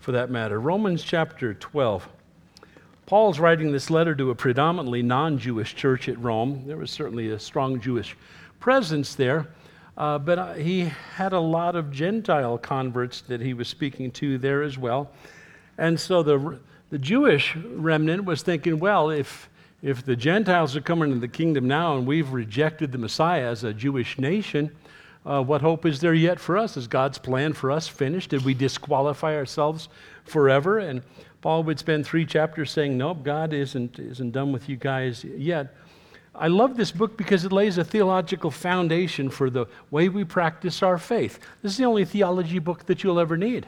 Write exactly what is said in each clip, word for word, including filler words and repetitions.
for that matter. Romans chapter twelve. Paul's writing this letter to a predominantly non-Jewish church at Rome. There was certainly a strong Jewish presence there, uh, but uh, he had a lot of Gentile converts that he was speaking to there as well. And so the the Jewish remnant was thinking, well, if if the Gentiles are coming into the kingdom now and we've rejected the Messiah as a Jewish nation, uh, what hope is there yet for us? Is God's plan for us finished? Did we disqualify ourselves forever? And Paul would spend three chapters saying, nope, God isn't, isn't done with you guys yet. I love this book because it lays a theological foundation for the way we practice our faith. This is the only theology book that you'll ever need.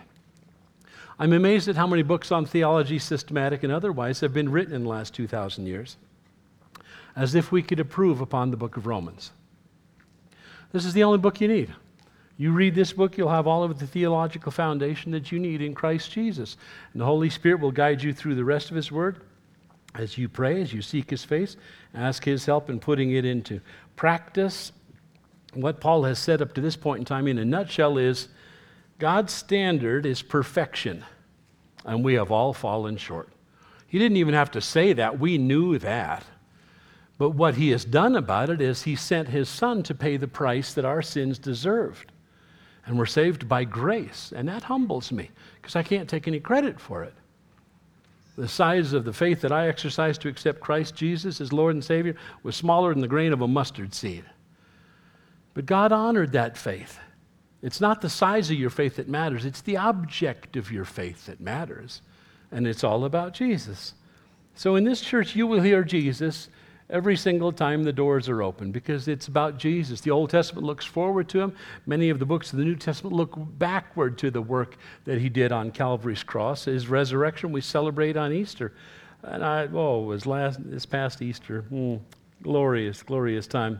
I'm amazed at how many books on theology, systematic and otherwise, have been written in the last two thousand years, as if we could improve upon the book of Romans. This is the only book you need. You read this book, you'll have all of the theological foundation that you need in Christ Jesus. And the Holy Spirit will guide you through the rest of His Word as you pray, as you seek His face, ask His help in putting it into practice. What Paul has said up to this point in time in a nutshell is God's standard is perfection, and we have all fallen short. He didn't even have to say that. We knew that. But what He has done about it is He sent His Son to pay the price that our sins deserved. And we're saved by grace. And that humbles me because I can't take any credit for it. The size of the faith that I exercised to accept Christ Jesus as Lord and Savior was smaller than the grain of a mustard seed. But God honored that faith. It's not the size of your faith that matters. It's the object of your faith that matters. And it's all about Jesus. So in this church, you will hear Jesus every single time the doors are open because it's about Jesus. The Old Testament looks forward to Him. Many of the books of the New Testament look backward to the work that He did on Calvary's cross. His resurrection we celebrate on Easter. And I, oh, it was last, this past Easter. Mm, glorious, glorious time.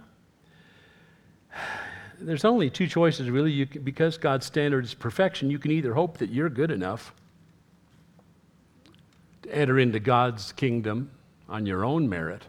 There's only two choices really. You can, because God's standard is perfection, you can either hope that you're good enough to enter into God's kingdom on your own merit,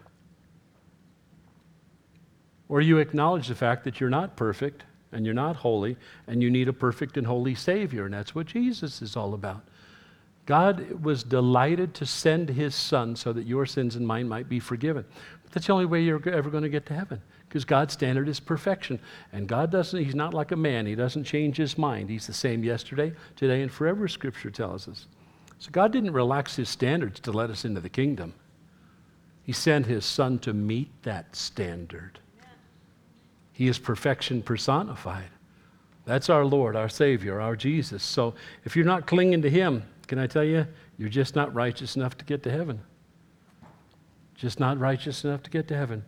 or you acknowledge the fact that you're not perfect and you're not holy and you need a perfect and holy Savior, and that's what Jesus is all about. God was delighted to send His Son so that your sins and mine might be forgiven. But that's the only way you're ever going to get to heaven, because God's standard is perfection. And God doesn't, He's not like a man. He doesn't change His mind. He's the same yesterday, today, and forever, Scripture tells us. So God didn't relax His standards to let us into the kingdom. He sent His Son to meet that standard. He is perfection personified. That's our Lord, our Savior, our Jesus. So if you're not clinging to Him, can I tell you, you're just not righteous enough to get to heaven. Just not righteous enough to get to heaven.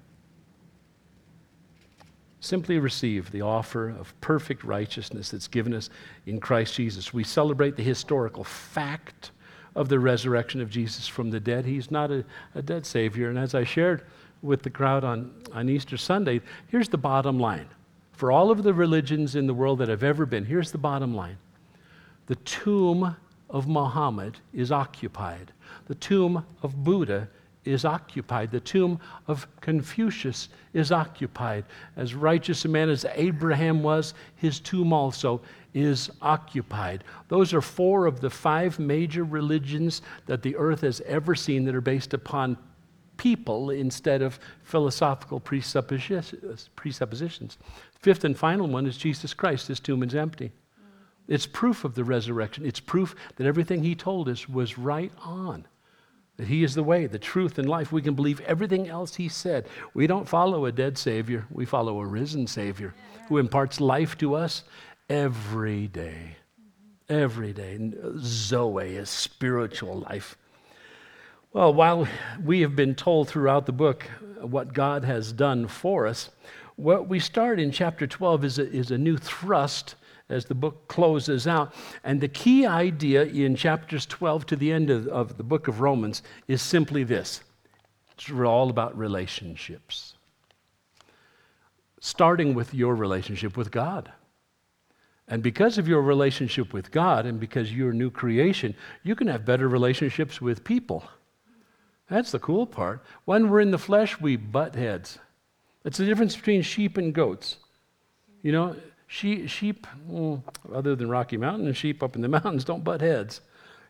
Simply receive the offer of perfect righteousness that's given us in Christ Jesus. We celebrate the historical fact of the resurrection of Jesus from the dead. He's not a, a dead Savior. And as I shared with the crowd on, on Easter Sunday, here's the bottom line. For all of the religions in the world that have ever been, here's the bottom line. The tomb of Muhammad is occupied. The tomb of Buddha is occupied. The tomb of Confucius is occupied. As righteous a man as Abraham was, his tomb also is occupied. Those are four of the five major religions that the earth has ever seen that are based upon people instead of philosophical presuppositions. Fifth and final one is Jesus Christ. His tomb is empty. It's proof of the resurrection. It's proof that everything He told us was right on. That He is the way, the truth, and life. We can believe everything else He said. We don't follow a dead Savior. We follow a risen Savior who imparts life to us every day. Every day. Zoe is spiritual life. Well, while we have been told throughout the book what God has done for us, what we start in chapter twelve is a, is a new thrust as the book closes out. And the key idea in chapters twelve to the end of, of the book of Romans is simply this. It's all about relationships. Starting with your relationship with God. And because of your relationship with God and because you're a new creation, you can have better relationships with people. That's the cool part. When we're in the flesh, we butt heads. It's the difference between sheep and goats. You know, Sheep, sheep mm, other than Rocky Mountain, and sheep up in the mountains don't butt heads.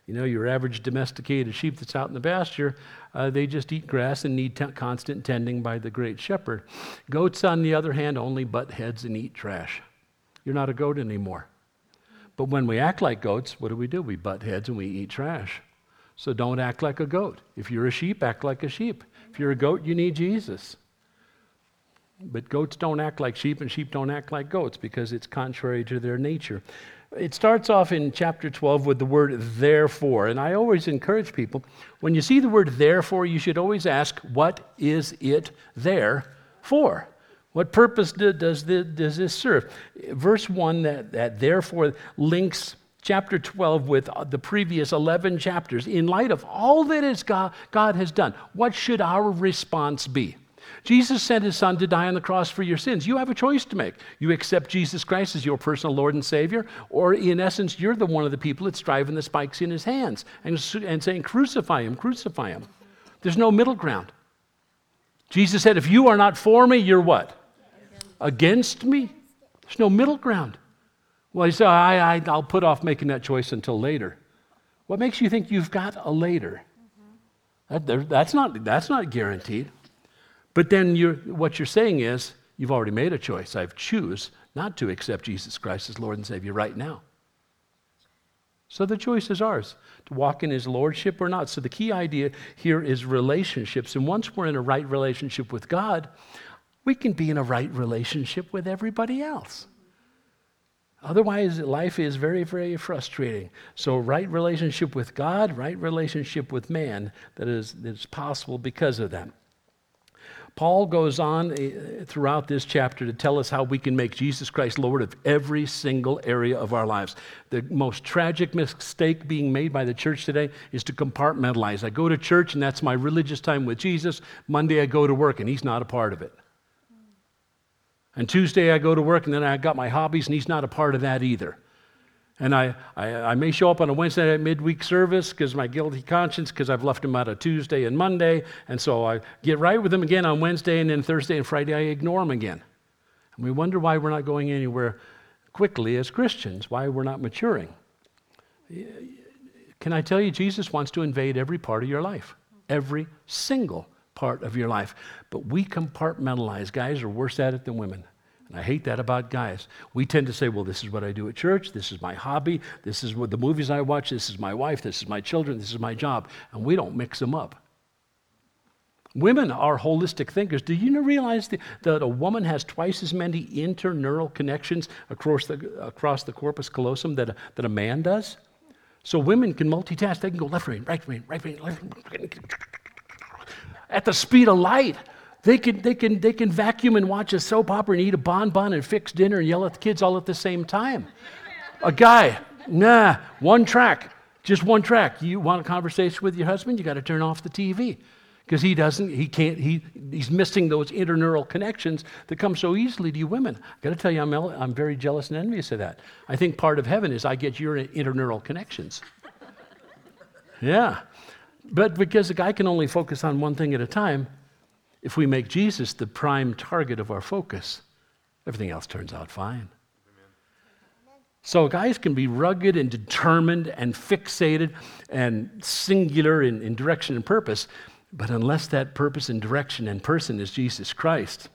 You know, your average domesticated sheep that's out in the pasture, uh, they just eat grass and need t- constant tending by the great shepherd. Goats, on the other hand, only butt heads and eat trash. You're not a goat anymore. But when we act like goats, what do we do? We butt heads and we eat trash. So don't act like a goat. If you're a sheep, act like a sheep. If you're a goat, you need Jesus. But goats don't act like sheep, and sheep don't act like goats because it's contrary to their nature. It starts off in chapter twelve with the word therefore, and I always encourage people, when you see the word therefore, you should always ask, what is it there for? What purpose do, does, this, does this serve? Verse one, that, that therefore links chapter twelve with the previous eleven chapters. In light of all that is God, God has done, what should our response be? Jesus sent his son to die on the cross for your sins. You have a choice to make. You accept Jesus Christ as your personal Lord and Savior, or in essence, you're the one of the people that's driving the spikes in his hands and, and saying, crucify him, crucify him. There's no middle ground. Jesus said, if you are not for me, you're what? Against me? There's no middle ground. Well, you say, I, I, I'll put off making that choice until later. What makes you think you've got a later? Mm-hmm. That, that's not, that's not guaranteed. But then you're, what you're saying is, you've already made a choice. I choose not to accept Jesus Christ as Lord and Savior right now. So the choice is ours, to walk in his lordship or not. So the key idea here is relationships. And once we're in a right relationship with God, we can be in a right relationship with everybody else. Otherwise, life is very, very frustrating. So right relationship with God, right relationship with man, that is, that is possible because of that. Paul goes on throughout this chapter to tell us how we can make Jesus Christ Lord of every single area of our lives. The most tragic mistake being made by the church today is to compartmentalize. I go to church and that's my religious time with Jesus. Monday I go to work and he's not a part of it. And Tuesday I go to work and then I got my hobbies and he's not a part of that either. And I, I, I may show up on a Wednesday night midweek service because my guilty conscience, because I've left him out of Tuesday and Monday. And so I get right with him again on Wednesday, and then Thursday and Friday I ignore him again. And we wonder why we're not going anywhere quickly as Christians, why we're not maturing. Can I tell you, Jesus wants to invade every part of your life, every single part of your life. But we compartmentalize. Guys are worse at it than women. And I hate that about guys. We tend to say, well, this is what I do at church, this is my hobby, this is what the movies I watch, this is my wife, this is my children, this is my job. And we don't mix them up. Women are holistic thinkers. Do you realize that a woman has twice as many interneural connections across the, across the corpus callosum that a, that a man does? So women can multitask. They can go left brain, right brain, right brain, left brain, at the speed of light. They can, they can, they can vacuum and watch a soap opera and eat a bonbon and fix dinner and yell at the kids all at the same time. A guy, nah, one track, just one track. You want a conversation with your husband, you got to turn off the T V because he doesn't, he can't, he, he's missing those interneural connections that come so easily to you women. I got to tell you, I'm, I'm very jealous and envious of that. I think part of heaven is I get your interneural connections. Yeah, but because the guy can only focus on one thing at a time. If we make Jesus the prime target of our focus, everything else turns out fine. Amen. So guys can be rugged and determined and fixated and singular in, in direction and purpose, but unless that purpose and direction and person is Jesus Christ,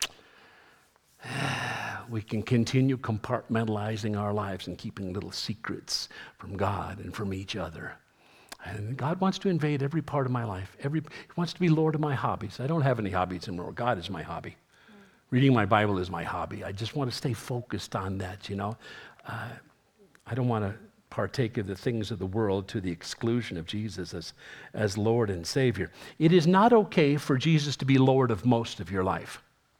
we can continue compartmentalizing our lives and keeping little secrets from God and from each other. And God wants to invade every part of my life. Every, he wants to be Lord of my hobbies. I don't have any hobbies anymore. God is my hobby. Mm. Reading my Bible is my hobby. I just want to stay focused on that, you know. Uh, I don't want to partake of the things of the world to the exclusion of Jesus as, as Lord and Savior. It is not okay for Jesus to be Lord of most of your life.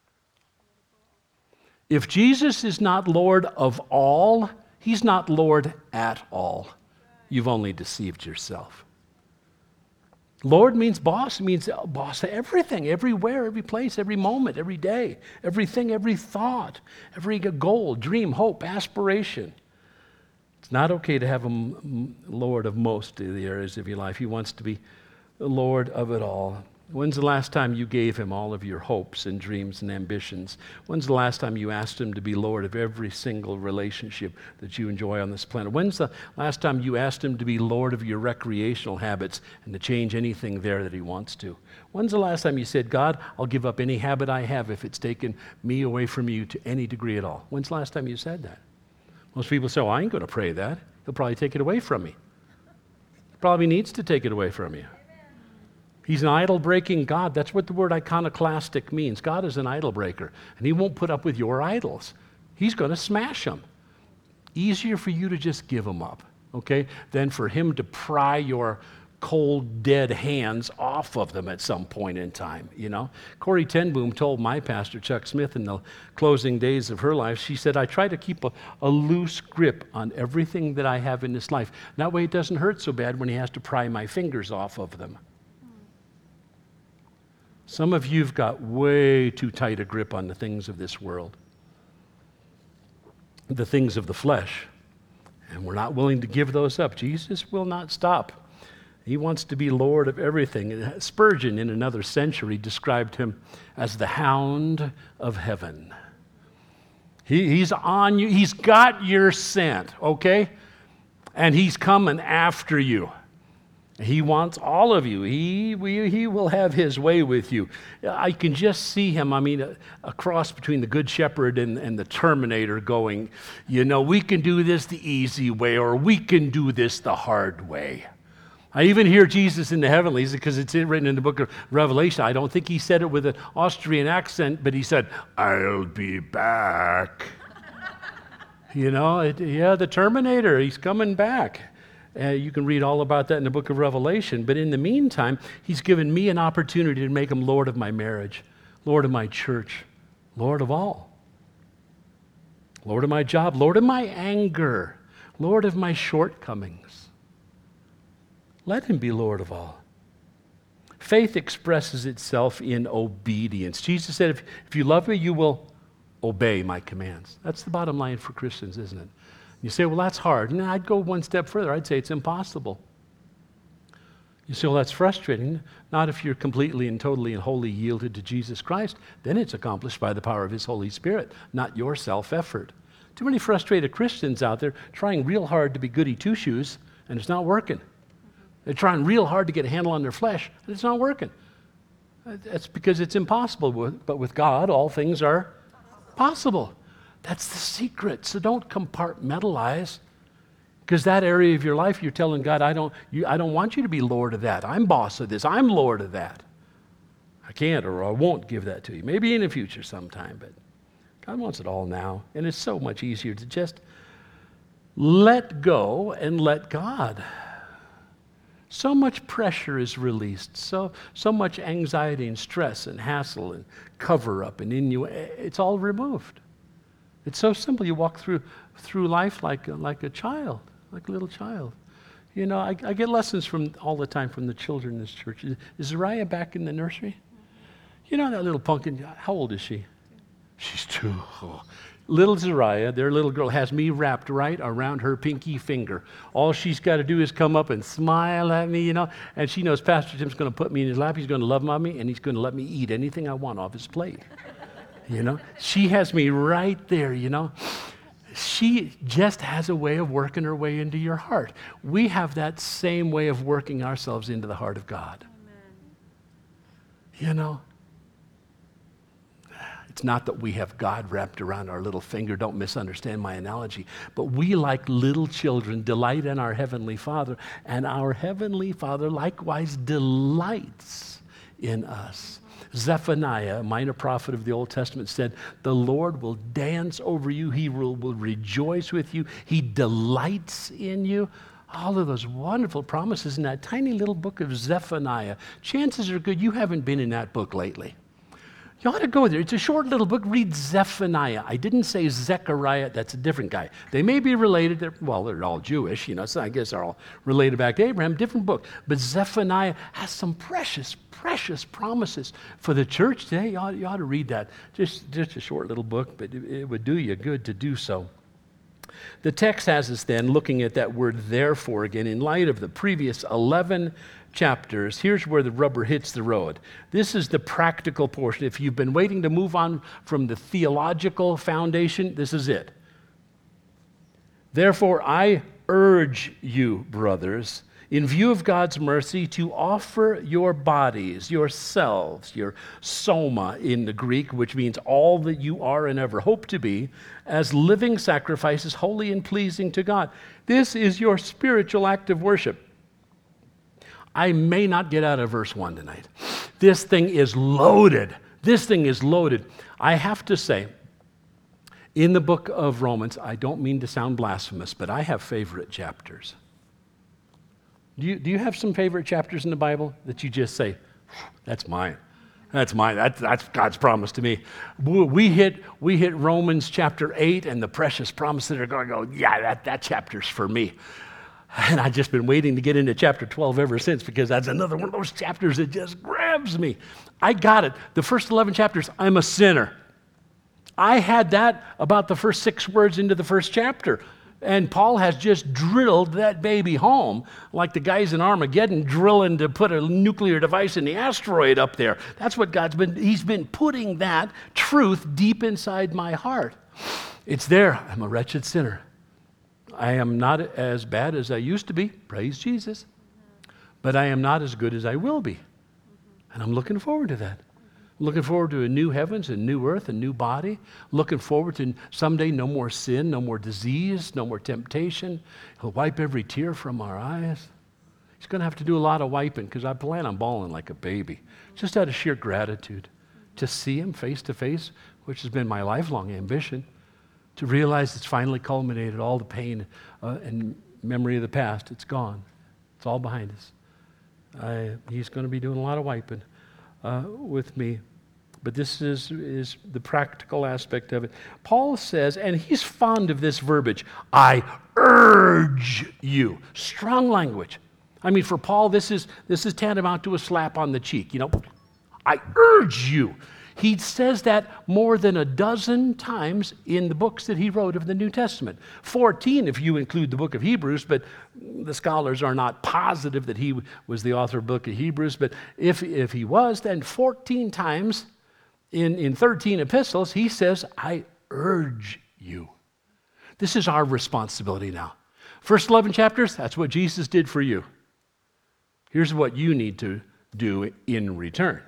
If Jesus is not Lord of all, he's not Lord at all. You've only deceived yourself. Lord means boss. It means boss of everything, everywhere, every place, every moment, every day, everything, every thought, every goal, dream, hope, aspiration. It's not okay to have him Lord of most of the areas of your life. He wants to be the Lord of it all. When's the last time you gave him all of your hopes and dreams and ambitions? When's the last time you asked him to be Lord of every single relationship that you enjoy on this planet? When's the last time you asked him to be Lord of your recreational habits and to change anything there that he wants to? When's the last time you said, God, I'll give up any habit I have if it's taken me away from you to any degree at all? When's the last time you said that? Most people say, well, I ain't going to pray that. He'll probably take it away from me. He probably needs to take it away from you. He's an idol-breaking God. That's what the word iconoclastic means. God is an idol breaker, and he won't put up with your idols. He's going to smash them. Easier for you to just give them up, okay, than for him to pry your cold, dead hands off of them at some point in time, you know. Corrie ten Boom told my pastor, Chuck Smith, in the closing days of her life, she said, I try to keep a, a loose grip on everything that I have in this life. That way it doesn't hurt so bad when he has to pry my fingers off of them. Some of you have got way too tight a grip on the things of this world, the things of the flesh, and we're not willing to give those up. Jesus will not stop. He wants to be Lord of everything. Spurgeon, in another century, described him as the hound of heaven. He, he's on you. He's got your scent, okay? And he's coming after you. He wants all of you. He, we, he will have his way with you. I can just see him, I mean, a, a cross between the Good Shepherd and, and the Terminator going, you know, we can do this the easy way, or we can do this the hard way. I even hear Jesus in the heavenlies, because it's written in the book of Revelation. I don't think he said it with an Austrian accent, but he said, I'll be back. You know, it, yeah, the Terminator, he's coming back. Uh, you can read all about that in the book of Revelation. But in the meantime, he's given me an opportunity to make him Lord of my marriage, Lord of my church, Lord of all. Lord of my job, Lord of my anger, Lord of my shortcomings. Let him be Lord of all. Faith expresses itself in obedience. Jesus said, if, if you love me, you will obey my commands. That's the bottom line for Christians, isn't it? You say, well, that's hard. And I'd go one step further. I'd say it's impossible. You say, well, that's frustrating. Not if you're completely and totally and wholly yielded to Jesus Christ. Then it's accomplished by the power of his Holy Spirit, not your self-effort. Too many frustrated Christians out there trying real hard to be goody two-shoes, and it's not working. They're trying real hard to get a handle on their flesh, and it's not working. That's because it's impossible. But with God, all things are possible. That's the secret. So don't compartmentalize, because that area of your life, you're telling God, I don't, you, I don't want you to be Lord of that. I'm boss of this. I'm Lord of that. I can't or I won't give that to you. Maybe in the future sometime, but God wants it all now. And it's so much easier to just let go and let God. So much pressure is released, so, so much anxiety and stress and hassle and cover-up and innu- it's all removed. It's so simple. You walk through through life like a, like a child, like a little child. You know, I, I get lessons from all the time from the children in this church. Is, is Zariah back in the nursery? You know that little pumpkin, how old is she? She's two. Oh. Little Zariah, their little girl, has me wrapped right around her pinky finger. All she's got to do is come up and smile at me, you know, and she knows Pastor Tim's going to put me in his lap. He's going to love on me, and he's going to let me eat anything I want off his plate. You know, she has me right there, you know. She just has a way of working her way into your heart. We have that same way of working ourselves into the heart of God. Amen. You know, it's not that we have God wrapped around our little finger. Don't misunderstand my analogy. But we, like little children, delight in our Heavenly Father, and our Heavenly Father likewise delights in us. Zephaniah, a minor prophet of the Old Testament, said, the Lord will dance over you. He will, will rejoice with you. He delights in you. All of those wonderful promises in that tiny little book of Zephaniah. Chances are good you haven't been in that book lately. You ought to go there. It's a short little book. Read Zephaniah. I didn't say Zechariah. That's a different guy. They may be related. They're, well, they're all Jewish, you know, so I guess they're all related back to Abraham. Different book. But Zephaniah has some precious, precious promises for the church today. You ought, you ought to read that. Just, just a short little book, but it, it would do you good to do so. The text has us then looking at that word therefore again in light of the previous eleven chapters. Here's where the rubber hits the road. This is the practical portion. If you've been waiting to move on from the theological foundation, this is it. Therefore, I urge you, brothers, in view of God's mercy, to offer your bodies, yourselves, your soma in the Greek, which means all that you are and ever hope to be, as living sacrifices, holy and pleasing to God. This is your spiritual act of worship. I may not get out of verse one tonight. This thing is loaded. This thing is loaded. I have to say, in the book of Romans, I don't mean to sound blasphemous, but I have favorite chapters. Do you, do you have some favorite chapters in the Bible that you just say, that's mine, that's mine, that, that's God's promise to me? We hit, we hit Romans chapter eight and the precious promise that are going to go, yeah, that, that chapter's for me. And I've just been waiting to get into chapter twelve ever since because that's another one of those chapters that just grabs me. I got it. The first eleven chapters, I'm a sinner. I had that about the first six words into the first chapter. And Paul has just drilled that baby home like the guys in Armageddon drilling to put a nuclear device in the asteroid up there. That's what God's been, he's been putting that truth deep inside my heart. It's there. I'm a wretched sinner. I am not as bad as I used to be. Praise Jesus. But I am not as good as I will be. And I'm looking forward to that. Looking forward to a new heavens, a new earth, a new body. Looking forward to someday no more sin, no more disease, no more temptation. He'll wipe every tear from our eyes. He's going to have to do a lot of wiping because I plan on bawling like a baby, just out of sheer gratitude to see him face to face, which has been my lifelong ambition, to realize it's finally culminated. All the pain uh, and memory of the past, it's gone. It's all behind us. I, he's going to be doing a lot of wiping. Uh, with me. But this is, is the practical aspect of it. Paul says, and he's fond of this verbiage, I urge you. Strong language. I mean, for Paul, this is, this is tantamount to a slap on the cheek. You know, I urge you. He says that more than a dozen times in the books that he wrote of the New Testament. fourteen if you include the book of Hebrews, but the scholars are not positive that he was the author of the book of Hebrews. But if, if he was, then fourteen times in, in thirteen epistles, he says, I urge you. This is our responsibility now. First eleven chapters, that's what Jesus did for you. Here's what you need to do in return.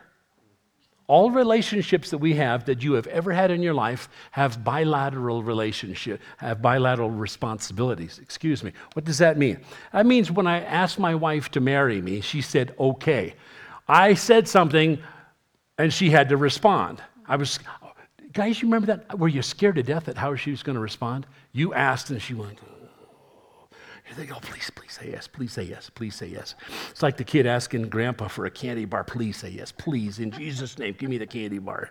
All relationships that we have that you have ever had in your life have bilateral relationship, have bilateral responsibilities. Excuse me. What does that mean? That means when I asked my wife to marry me, she said, okay. I said something and she had to respond. I was, guys, you remember that? Were you scared to death at how she was going to respond? You asked and she went, they go, please, please say yes, please say yes, please say yes. It's like the kid asking grandpa for a candy bar, please say yes, please, in Jesus' name, give me the candy bar.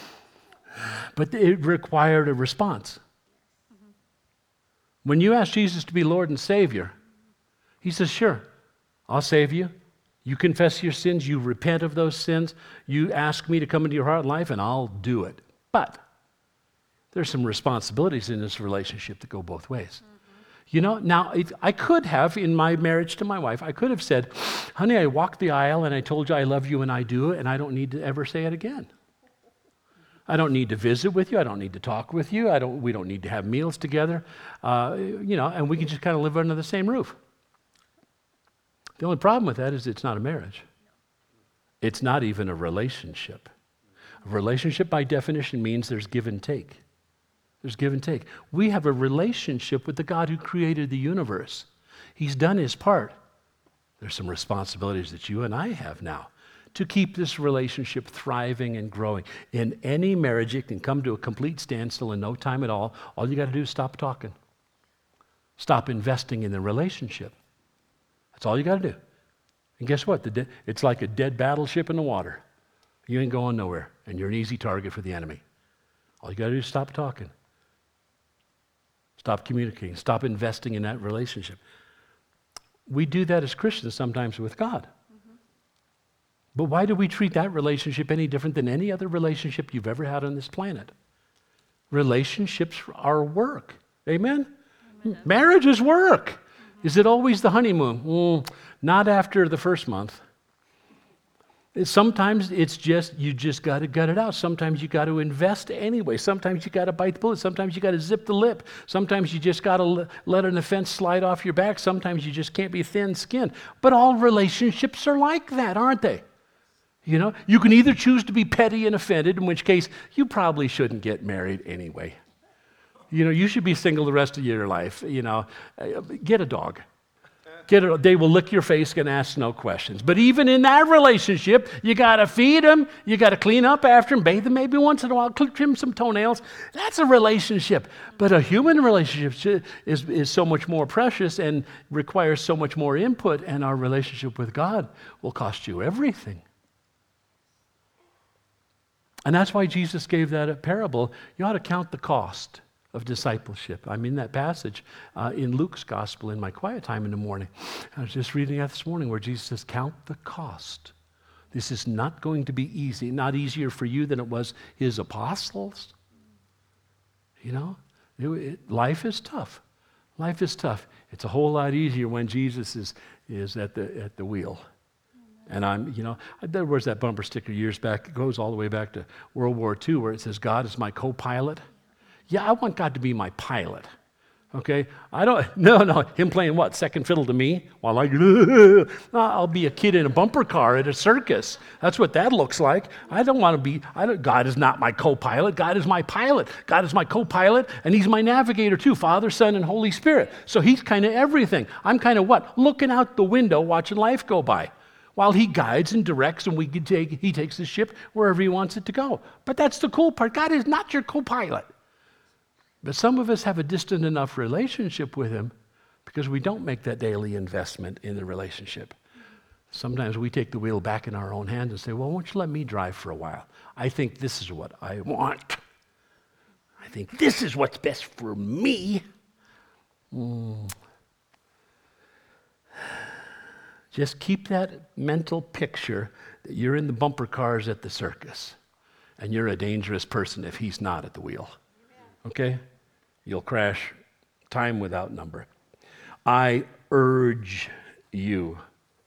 But it required a response. Mm-hmm. When you ask Jesus to be Lord and Savior, he says, sure, I'll save you. You confess your sins, you repent of those sins, you ask me to come into your heart and life, and I'll do it. But there's some responsibilities in this relationship that go both ways. Mm-hmm. You know, now, if I could have, in my marriage to my wife, I could have said, honey, I walked the aisle and I told you I love you and I do, and I don't need to ever say it again. I don't need to visit with you. I don't need to talk with you. I don't. We don't need to have meals together. Uh, you know, and we can just kind of live under the same roof. The only problem with that is it's not a marriage. It's not even a relationship. A relationship, by definition, means there's give and take. There's give and take. We have a relationship with the God who created the universe. He's done his part. There's some responsibilities that you and I have now to keep this relationship thriving and growing. In any marriage, it can come to a complete standstill in no time at all. All you got to do is stop talking. Stop investing in the relationship. That's all you got to do. And guess what? The de- it's like a dead battleship in the water. You ain't going nowhere, and you're an easy target for the enemy. All you got to do is stop talking. Stop communicating. Stop investing in that relationship. We do that as Christians sometimes with God. Mm-hmm. But why do we treat that relationship any different than any other relationship you've ever had on this planet? Relationships are work. Amen? Marriage is work. Is it always the honeymoon? Mm, not after the first month. It's, sometimes it's just, you just got to gut it out. Sometimes you got to invest anyway. Sometimes you got to bite the bullet. Sometimes you got to zip the lip. Sometimes you just got to l- let an offense slide off your back. Sometimes you just can't be thin-skinned. But all relationships are like that, aren't they? You know, you can either choose to be petty and offended, in which case you probably shouldn't get married anyway. You know, you should be single the rest of your life. You know, uh, get a dog. Get a, they will lick your face and ask no questions. But even in that relationship, you got to feed them, you got to clean up after them, bathe them maybe once in a while, trim some toenails. That's a relationship. But a human relationship is, is so much more precious and requires so much more input, and our relationship with God will cost you everything. And that's why Jesus gave that parable. You ought to count the cost of discipleship. I'm in that passage uh, in Luke's gospel in my quiet time in the morning. I was just reading that this morning where Jesus says, count the cost. This is not going to be easy, not easier for you than it was his apostles. You know, it, it, life is tough. Life is tough. It's a whole lot easier when Jesus is, is at the at the wheel. And I'm, you know, there was that bumper sticker years back. It goes all the way back to World War Two where it says, God is my co-pilot. Yeah, I want God to be my pilot, okay? I don't, no, no, him playing what, second fiddle to me? While I, no, I'll be a kid in a bumper car at a circus. That's what that looks like. I don't want to be, I don't, God is not my co-pilot. God is my pilot. God is my co-pilot, and he's my navigator too, Father, Son, and Holy Spirit. So he's kind of everything. I'm kind of what? Looking out the window, watching life go by, while he guides and directs, and we can take, he takes the ship wherever he wants it to go. But that's the cool part. God is not your co-pilot. But some of us have a distant enough relationship with him because we don't make that daily investment in the relationship. Sometimes we take the wheel back in our own hands and say, well, why don't you let me drive for a while? I think this is what I want. I think this is what's best for me. Mm. Just keep that mental picture that you're in the bumper cars at the circus and you're a dangerous person if he's not at the wheel. Okay? You'll crash time without number. I urge you.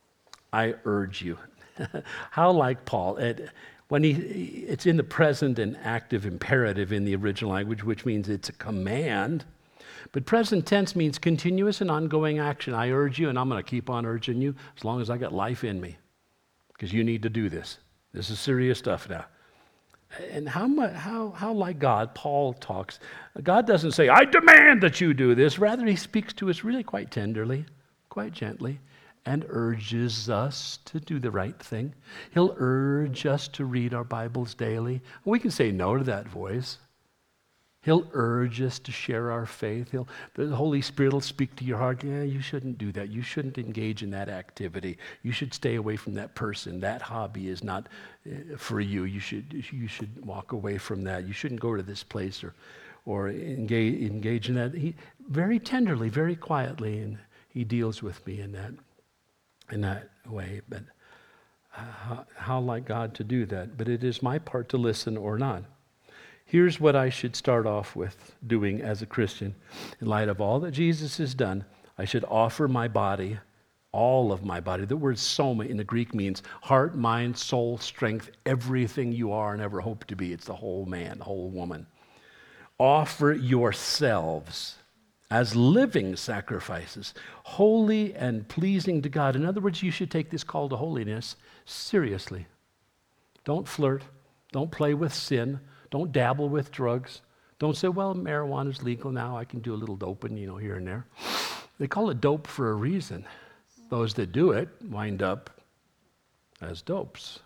I urge you. How like Paul. It, when he, it's in the present and active imperative in the original language, which means it's a command. But present tense means continuous and ongoing action. I urge you, and I'm going to keep on urging you as long as I got life in me. Because you need to do this. This is serious stuff now. And how much, how, how like God, Paul talks. God doesn't say, I demand that you do this. Rather, he speaks to us really quite tenderly, quite gently, and urges us to do the right thing. He'll urge us to read our Bibles daily. We can say no to that voice. He'll urge us to share our faith. He'll, the Holy Spirit will speak to your heart. Yeah, you shouldn't do that. You shouldn't engage in that activity. You should stay away from that person. That hobby is not uh, for you. You should you should walk away from that. You shouldn't go to this place or or engage engage in that. He very tenderly, very quietly, and he deals with me in that in that way. But uh, how, how like God to do that? But it is my part to listen or not. Here's what I should start off with doing as a Christian. In light of all that Jesus has done, I should offer my body, all of my body. The word soma in the Greek means heart, mind, soul, strength, everything you are and ever hope to be. It's the whole man, the whole woman. Offer yourselves as living sacrifices, holy and pleasing to God. In other words, you should take this call to holiness seriously. Don't flirt. Don't play with sin. Don't dabble with drugs. Don't say, well, marijuana's legal now. I can do a little doping, you know, here and there. They call it dope for a reason. Those that do it wind up as dopes.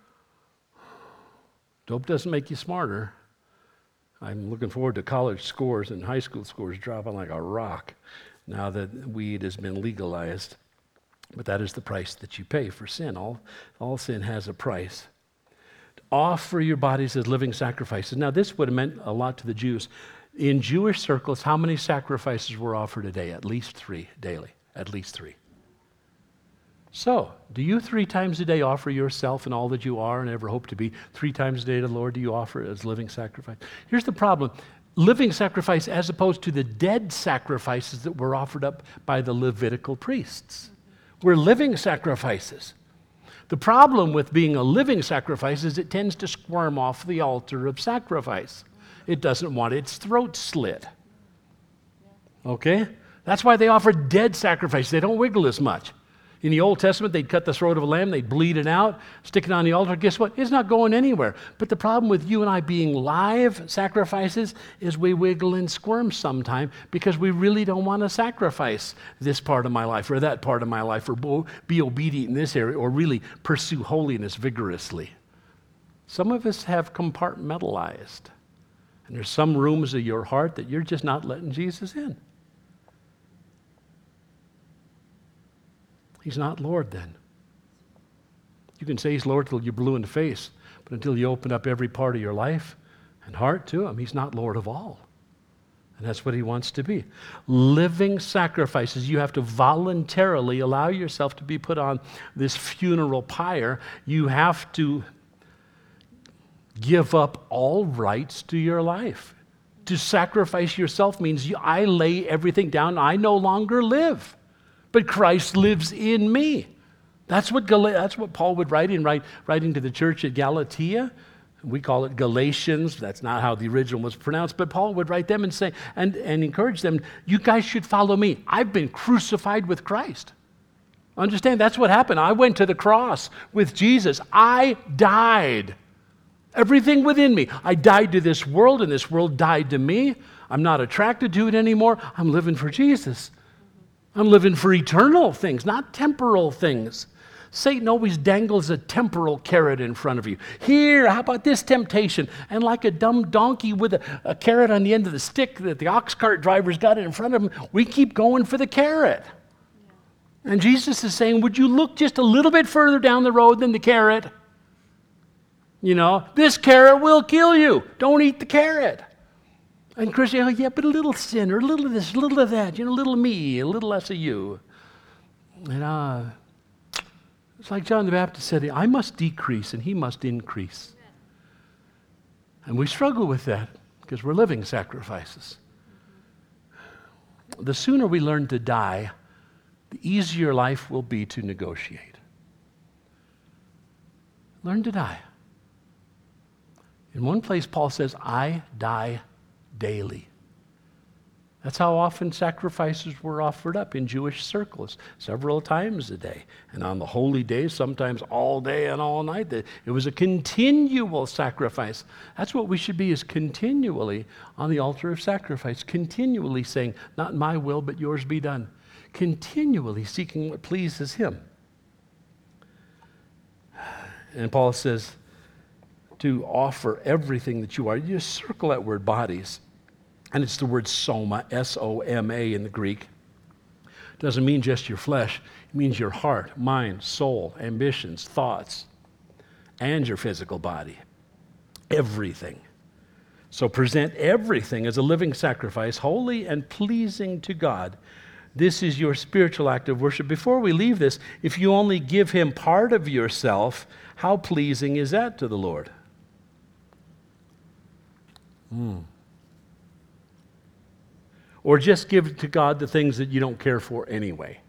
Dope doesn't make you smarter. I'm looking forward to college scores and high school scores dropping like a rock now that weed has been legalized. But that is the price that you pay for sin. All, all sin has a price. Offer your bodies as living sacrifices. Now, this would have meant a lot to the Jews. In Jewish circles, how many sacrifices were offered a day? At least three daily. At least three. So, do you three times a day offer yourself and all that you are and ever hope to be? Three times a day to the Lord, do you offer it as living sacrifice? Here's the problem. living sacrifice as opposed to the dead sacrifices that were offered up by the Levitical priests. We're living sacrifices. The problem with being a living sacrifice is it tends to squirm off the altar of sacrifice. It doesn't want its throat slit. Okay? That's why they offer dead sacrifice. They don't wiggle as much. In the Old Testament, they'd cut the throat of a lamb, they'd bleed it out, stick it on the altar. Guess what? It's not going anywhere. But the problem with you and I being live sacrifices is we wiggle and squirm sometime because we really don't want to sacrifice this part of my life or that part of my life or be obedient in this area or really pursue holiness vigorously. Some of us have compartmentalized. And there's some rooms of your heart that you're just not letting Jesus in. He's not Lord then. You can say he's Lord till you're blue in the face, but until you open up every part of your life and heart to him, he's not Lord of all. And that's what he wants to be. Living sacrifices. You have to voluntarily allow yourself to be put on this funeral pyre. You have to give up all rights to your life. To sacrifice yourself means you, I lay everything down. I no longer live. But Christ lives in me. That's what Gal- that's what Paul would write in write, writing to the church at Galatia. We call it Galatians. That's not how the original was pronounced. But Paul would write them and say and, and encourage them, you guys should follow me. I've been crucified with Christ. Understand, that's what happened. I went to the cross with Jesus. I died. Everything within me. I died to this world, and this world died to me. I'm not attracted to it anymore. I'm living for Jesus. I'm living for eternal things, not temporal things. Satan always dangles a temporal carrot in front of you. Here, how about this temptation? And like a dumb donkey with a, a carrot on the end of the stick that the ox cart driver's got in front of him, we keep going for the carrot. Yeah. And Jesus is saying, would you look just a little bit further down the road than the carrot? You know, this carrot will kill you. Don't eat the carrot. And Christian, oh, yeah, but a little sin, or a little of this, a little of that, you know, a little of me, a little less of you. And uh, it's like John the Baptist said, I must decrease and he must increase. And we struggle with that because we're living sacrifices. The sooner we learn to die, the easier life will be to negotiate. Learn to die. In one place, Paul says, I die daily. That's how often sacrifices were offered up in Jewish circles, several times a day. And on the holy days, sometimes all day and all night. It was a continual sacrifice. That's what we should be, is continually on the altar of sacrifice, continually saying, not my will, but yours be done. Continually seeking what pleases him. And Paul says, to offer everything that you are. You just circle that word, bodies. And it's the word soma, S O M A in the Greek. It doesn't mean just your flesh. It means your heart, mind, soul, ambitions, thoughts, and your physical body. Everything. So present everything as a living sacrifice, holy and pleasing to God. This is your spiritual act of worship. Before we leave this, if you only give him part of yourself, how pleasing is that to the Lord? Hmm. Or just give to God the things that you don't care for anyway.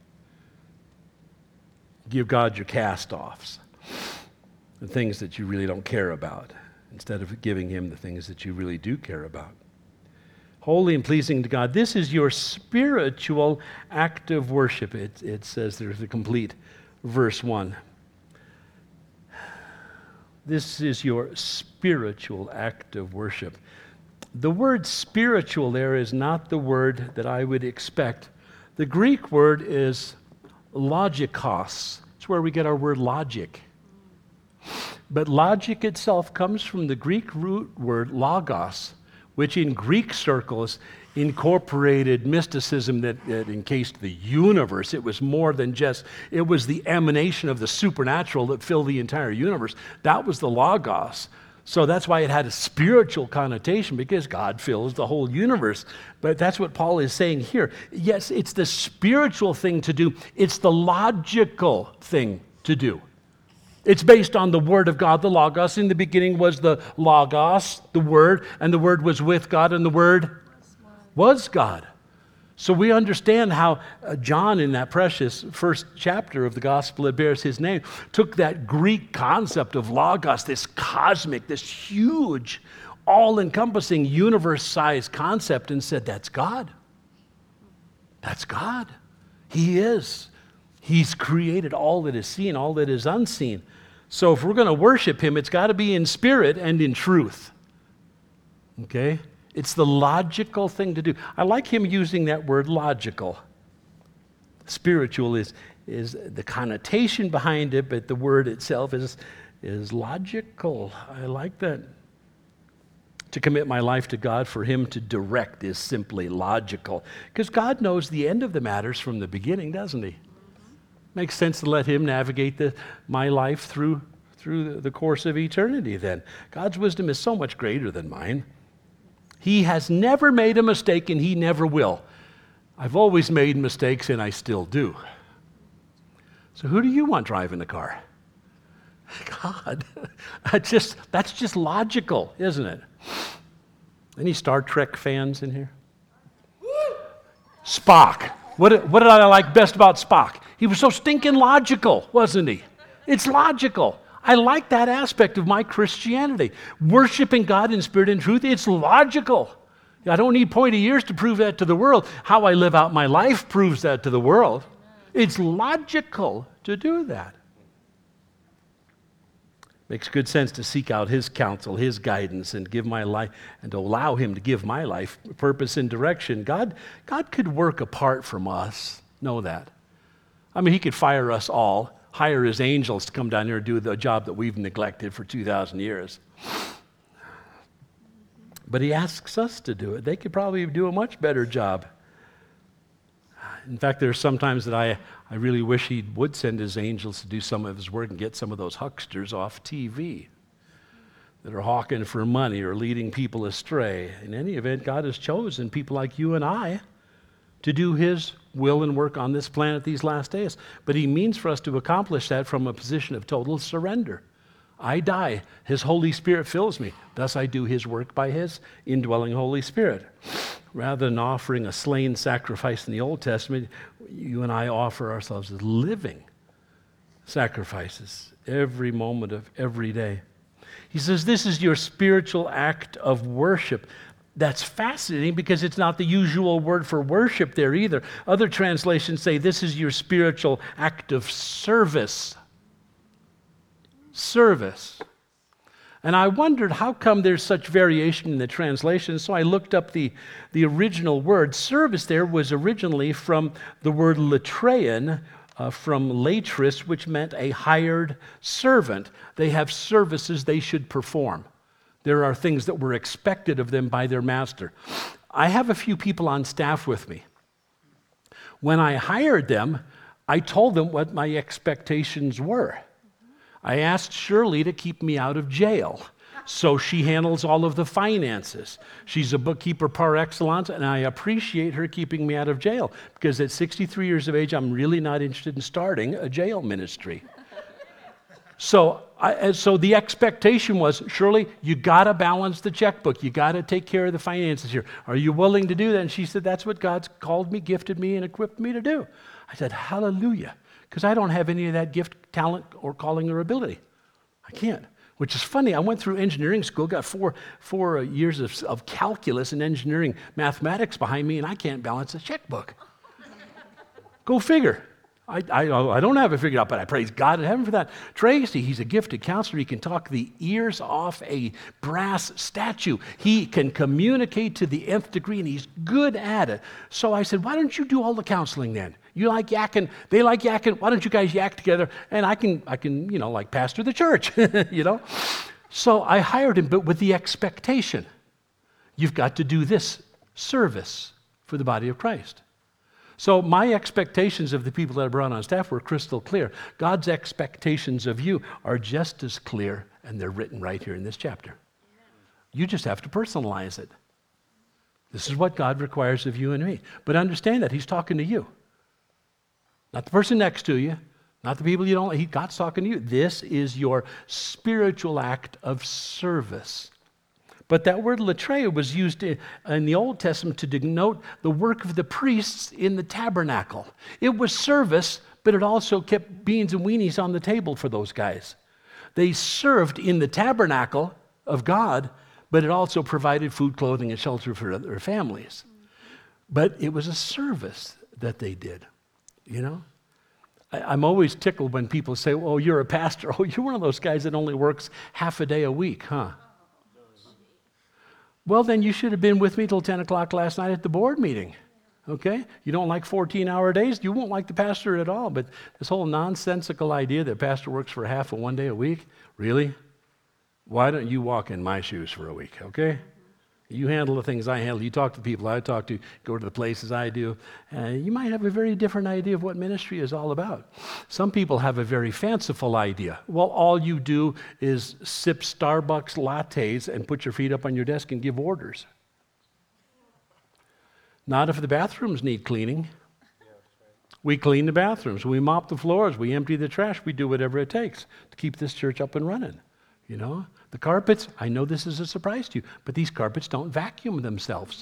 Give God your cast-offs, the things that you really don't care about, instead of giving him the things that you really do care about. Holy and pleasing to God. This is your spiritual act of worship. It, it says there's the complete verse one. This is your spiritual act of worship. The word spiritual there is not the word that I would expect. The Greek word is logikos. It's where we get our word logic. But logic itself comes from the Greek root word logos, which in Greek circles incorporated mysticism that, that encased the universe. It was more than just, it was the emanation of the supernatural that filled the entire universe. That was the logos. So that's why it had a spiritual connotation, because God fills the whole universe. But that's what Paul is saying here. Yes, it's the spiritual thing to do. It's the logical thing to do. It's based on the Word of God, the Logos. In the beginning was the Logos, the Word, and the Word was with God, and the Word was God. So we understand how uh, John, in that precious first chapter of the gospel that bears his name, took that Greek concept of Logos, this cosmic, this huge, all-encompassing, universe-sized concept, and said, that's God. That's God. He is. He's created all that is seen, all that is unseen. So if we're going to worship him, it's got to be in spirit and in truth. Okay? It's the logical thing to do. I like him using that word logical. Spiritual is, is the connotation behind it, but the word itself is, is logical. I like that. To commit my life to God, for him to direct, is simply logical. Because God knows the end of the matters from the beginning, doesn't he? Makes sense to let him navigate the, my life through, through the, the course of eternity then. God's wisdom is so much greater than mine. He has never made a mistake, and he never will. I've always made mistakes, and I still do. So who do you want driving the car? God. That's just, that's just logical, isn't it? Any Star Trek fans in here? Spock. What, what did I like best about Spock? He was so stinking logical, wasn't he? It's logical. I like that aspect of my Christianity. Worshiping God in spirit and truth, it's logical. I don't need pointy ears to prove that to the world. How I live out my life proves that to the world. It's logical to do that. Makes good sense to seek out his counsel, his guidance, and give my life, and to allow him to give my life purpose and direction. God, God could work apart from us. Know that. I mean, he could fire us all, hire his angels to come down here and do the job that we've neglected for two thousand years. But he asks us to do it. They could probably do a much better job. In fact, there are some times that I, I really wish he would send his angels to do some of his work and get some of those hucksters off T V that are hawking for money or leading people astray. In any event, God has chosen people like you and I to do his will and work on this planet these last days. But he means for us to accomplish that from a position of total surrender. I die. His Holy Spirit fills me. Thus I do his work by his indwelling Holy Spirit. Rather than offering a slain sacrifice in the Old Testament, you and I offer ourselves as living sacrifices every moment of every day. He says this is your spiritual act of worship. That's fascinating because it's not the usual word for worship there either. Other translations say this is your spiritual act of service. Service. And I wondered how come there's such variation in the translation, so I looked up the, the original word. Service there was originally from the word latrein, uh, from latris, which meant a hired servant. They have services they should perform. There are things that were expected of them by their master. I have a few people on staff with me. When I hired them, I told them what my expectations were. I asked Shirley to keep me out of jail, so she handles all of the finances. She's a bookkeeper par excellence, and I appreciate her keeping me out of jail, because at sixty-three years of age, I'm really not interested in starting a jail ministry. So, I, so the expectation was, Shirley, you got to balance the checkbook. You got to take care of the finances here. Are you willing to do that? And she said, that's what God's called me, gifted me, and equipped me to do. I said, hallelujah. Because I don't have any of that gift, talent, or calling or ability. I can't. Which is funny. I went through engineering school, got four, four years of, of calculus and engineering mathematics behind me, and I can't balance a checkbook. Go figure. I, I, I don't have it figured out, but I praise God in heaven for that. Tracy, he's a gifted counselor. He can talk the ears off a brass statue. He can communicate to the nth degree, and he's good at it. So I said, why don't you do all the counseling then? You like yakking, they like yakking, why don't you guys yak together? And I can, I can, you know, like pastor the church, you know? So I hired him, but with the expectation, you've got to do this service for the body of Christ. So my expectations of the people that I brought on staff were crystal clear. God's expectations of you are just as clear, and they're written right here in this chapter. You just have to personalize it. This is what God requires of you and me. But understand that he's talking to you. Not the person next to you, Not the people you don't like. He, God's talking to you. This is your spiritual act of service. But that word latreia was used in, in the Old Testament to denote the work of the priests in the tabernacle. It was service, but it also kept beans and weenies on the table for those guys. They served in the tabernacle of God, but it also provided food, clothing, and shelter for their families. But it was a service that they did, you know? I, I'm always tickled when people say, oh, you're a pastor. Oh, you're one of those guys that only works half a day a week, huh? Well, then you should have been with me till ten o'clock last night at the board meeting, okay? You don't like fourteen-hour days, you won't like the pastor at all. But this whole nonsensical idea that pastor works for half of one day a week, really? Why don't you walk in my shoes for a week, okay? You handle the things I handle. You talk to the people I talk to, go to the places I do. Uh, you might have a very different idea of what ministry is all about. Some people have a very fanciful idea. Well, all you do is sip Starbucks lattes and put your feet up on your desk and give orders. Not if the bathrooms need cleaning. We clean the bathrooms. We mop the floors. We empty the trash. We do whatever it takes to keep this church up and running, you know? The carpets, I know this is a surprise to you, but these carpets don't vacuum themselves.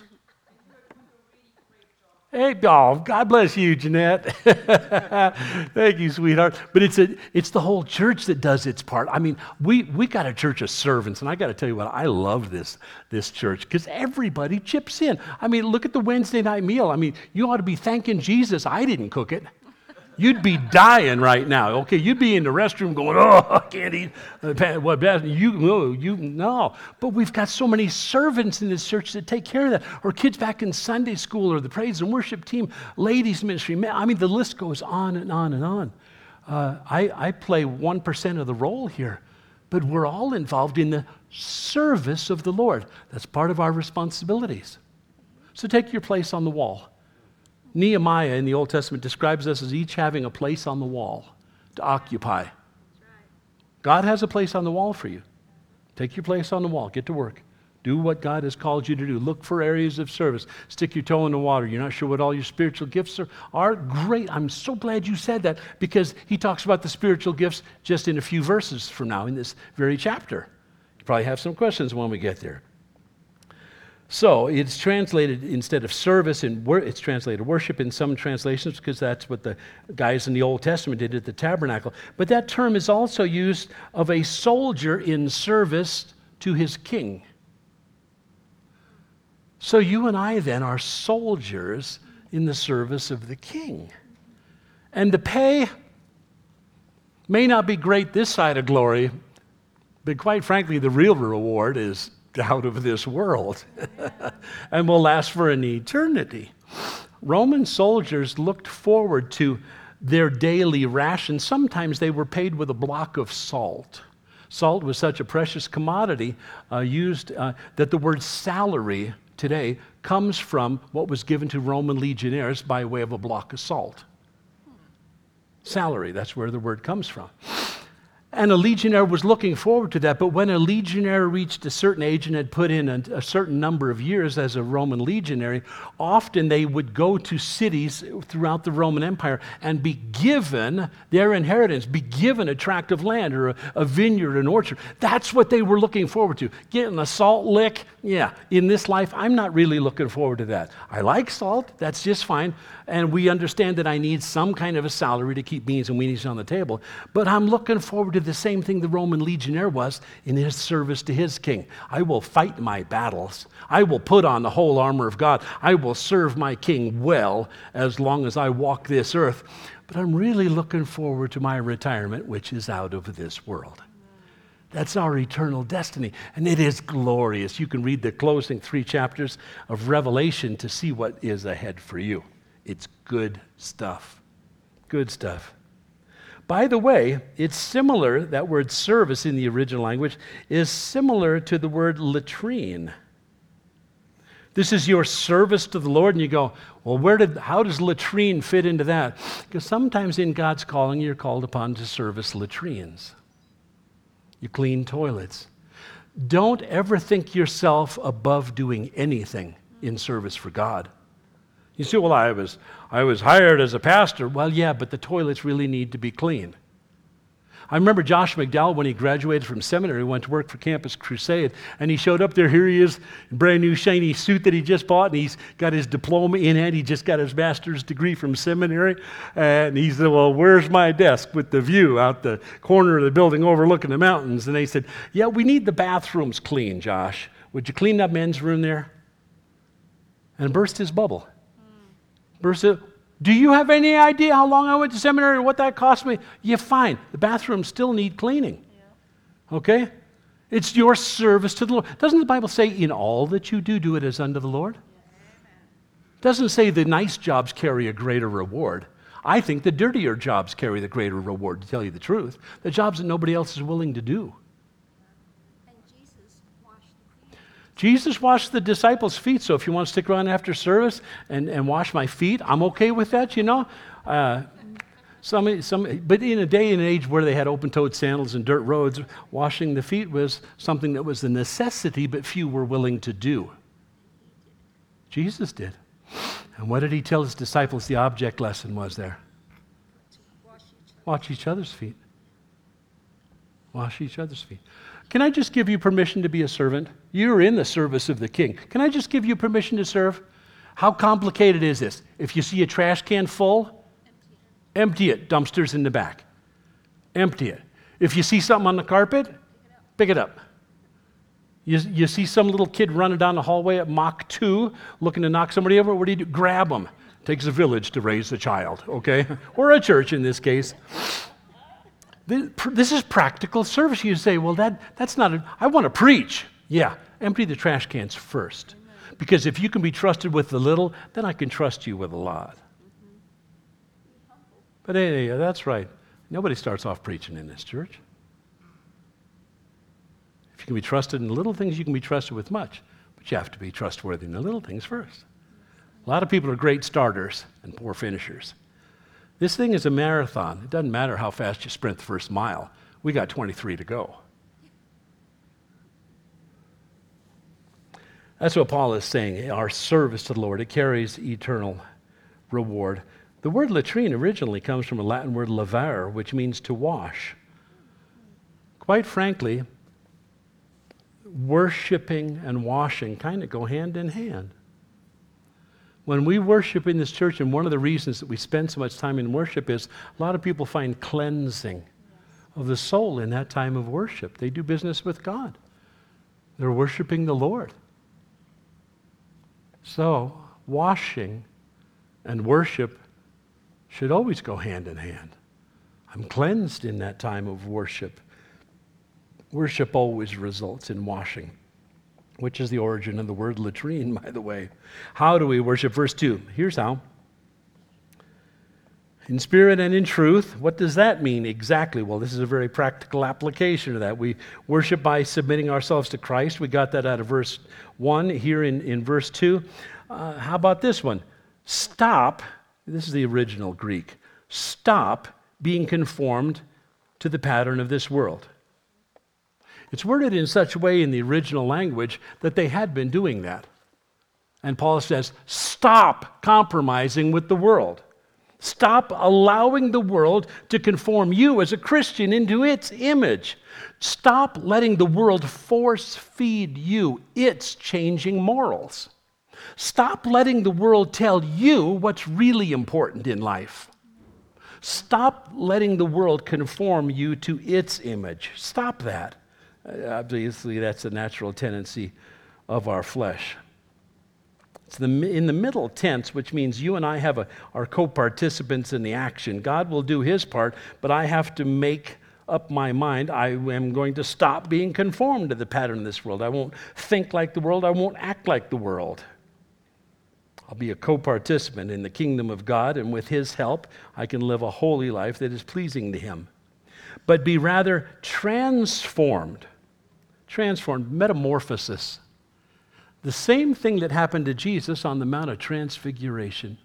Hey, oh, God bless you, Jeanette. Thank you, sweetheart. But it's a, it's the whole church that does its part. I mean, we we got a church of servants, and I got to tell you what, I love this this church because everybody chips in. I mean, look at the Wednesday night meal. I mean, you ought to be thanking Jesus I didn't cook it. You'd be dying right now. Okay, you'd be in the restroom going, oh, I can't eat. What? You, no, you, no. But we've got so many servants in this church that take care of that. Or kids back in Sunday school, or the praise and worship team, ladies ministry. I mean, the list goes on and on and on. Uh, I, I play one percent of the role here, but we're all involved in the service of the Lord. That's part of our responsibilities. So take your place on the wall. Nehemiah in the Old Testament describes us as each having a place on the wall to occupy. God has a place on the wall for you. Take your place on the wall. Get to work. Do what God has called you to do. Look for areas of service. Stick your toe in the water. You're not sure what all your spiritual gifts are. Are great. I'm so glad you said that because he talks about the spiritual gifts just in a few verses from now in this very chapter. You probably have some questions when we get there. So it's translated instead of service, and wor- it's translated worship in some translations because that's what the guys in the Old Testament did at the tabernacle. But that term is also used of a soldier in service to his king. So you and I then are soldiers in the service of the king. And the pay may not be great this side of glory, but quite frankly, the real reward is out of this world and will last for an eternity. Roman soldiers looked forward to their daily ration. Sometimes they were paid with a block of salt. Salt was such a precious commodity uh, used uh, that the word salary today comes from what was given to Roman legionnaires by way of a block of salt. Salary, that's where the word comes from. And a legionnaire was looking forward to that, but when a legionnaire reached a certain age and had put in a, a certain number of years as a Roman legionary, often they would go to cities throughout the Roman Empire and be given their inheritance, be given a tract of land or a, a vineyard, an orchard. That's what they were looking forward to. Getting a salt lick, yeah, in this life, I'm not really looking forward to that. I like salt, that's just fine, and we understand that I need some kind of a salary to keep beans and weenies on the table, but I'm looking forward to the same thing the Roman legionnaire was in his service to his king. I will fight my battles. I will put on the whole armor of God. I will serve my king well as long as I walk this earth. But I'm really looking forward to my retirement, which is out of this world. That's our eternal destiny, and it is glorious. You can read the closing three chapters of Revelation to see what is ahead for you. It's good stuff. Good stuff. By the way, it's similar, that word service in the original language is similar to the word latrine. This is your service to the Lord, and you go, well, where did, how does latrine fit into that? Because sometimes in God's calling, you're called upon to service latrines. You clean toilets. Don't ever think yourself above doing anything in service for God. You say, well, I was, I was hired as a pastor. Well, yeah, but the toilets really need to be clean. I remember Josh McDowell, when he graduated from seminary, went to work for Campus Crusade, and he showed up there. Here he is, brand new shiny suit that he just bought, and he's got his diploma in hand. He just got his master's degree from seminary, and he said, well, where's my desk with the view out the corner of the building overlooking the mountains? And they said, yeah, we need the bathrooms clean, Josh. Would you clean that men's room there? And burst his bubble. Burst it. Do you have any idea how long I went to seminary or what that cost me? Yeah, fine. The bathrooms still need cleaning. Yeah. Okay? It's your service to the Lord. Doesn't the Bible say, in all that you do, do it as unto the Lord? It doesn't say the nice jobs carry a greater reward. I think the dirtier jobs carry the greater reward, to tell you the truth. The jobs that nobody else is willing to do. Jesus washed the disciples' feet, so if you want to stick around after service and, and wash my feet, I'm okay with that, you know. Uh, some, some, but in a day and age where they had open-toed sandals and dirt roads, washing the feet was something that was a necessity, but few were willing to do. Jesus did. And what did he tell his disciples the object lesson was there? Wash each other's feet. Wash each other's feet. Can I just give you permission to be a servant? You're in the service of the King. Can I just give you permission to serve? How complicated is this? If you see a trash can full, empty it. Dumpsters in the back. Empty it. If you see something on the carpet, pick it up. You, you see some little kid running down the hallway at Mach two looking to knock somebody over, what do you do? Grab them. It takes a village to raise a child, okay? Or a church in this case. This is practical service. You say, well, that, that's not, a, I want to preach. Yeah, empty the trash cans first. Amen. Because if you can be trusted with the little, then I can trust you with a lot. Mm-hmm. But hey, that's right. Nobody starts off preaching in this church. If you can be trusted in the little things, you can be trusted with much. But you have to be trustworthy in the little things first. A lot of people are great starters and poor finishers. This thing is a marathon. It doesn't matter how fast you sprint the first mile. We got twenty-three to go. That's what Paul is saying. Our service to the Lord, it carries eternal reward. The word latrine originally comes from a Latin word lavare, which means to wash. Quite frankly, worshiping and washing kind of go hand in hand. When we worship in this church, and one of the reasons that we spend so much time in worship is a lot of people find cleansing of the soul in that time of worship. They do business with God. They're worshiping the Lord. So, washing and worship should always go hand in hand. I'm cleansed in that time of worship. Worship always results in washing, which is the origin of the word latrine, by the way. How do we worship? Verse two, here's how. In spirit and in truth. What does that mean exactly? Well, this is a very practical application of that. We worship by submitting ourselves to Christ. We got that out of verse one. Here in, in verse two. Uh, how about this one? Stop, this is the original Greek, stop being conformed to the pattern of this world. It's worded in such a way in the original language that they had been doing that. And Paul says, stop compromising with the world. Stop allowing the world to conform you as a Christian into its image. Stop letting the world force feed you its changing morals. Stop letting the world tell you what's really important in life. Stop letting the world conform you to its image. Stop that. Obviously, that's a natural tendency of our flesh. It's the, in the middle tense, which means you and I have a, are co-participants in the action. God will do his part, but I have to make up my mind. I am going to stop being conformed to the pattern of this world. I won't think like the world. I won't act like the world. I'll be a co-participant in the kingdom of God, and with his help, I can live a holy life that is pleasing to him. But be rather transformed. Transformed, metamorphosis. The same thing that happened to Jesus on the Mount of Transfiguration.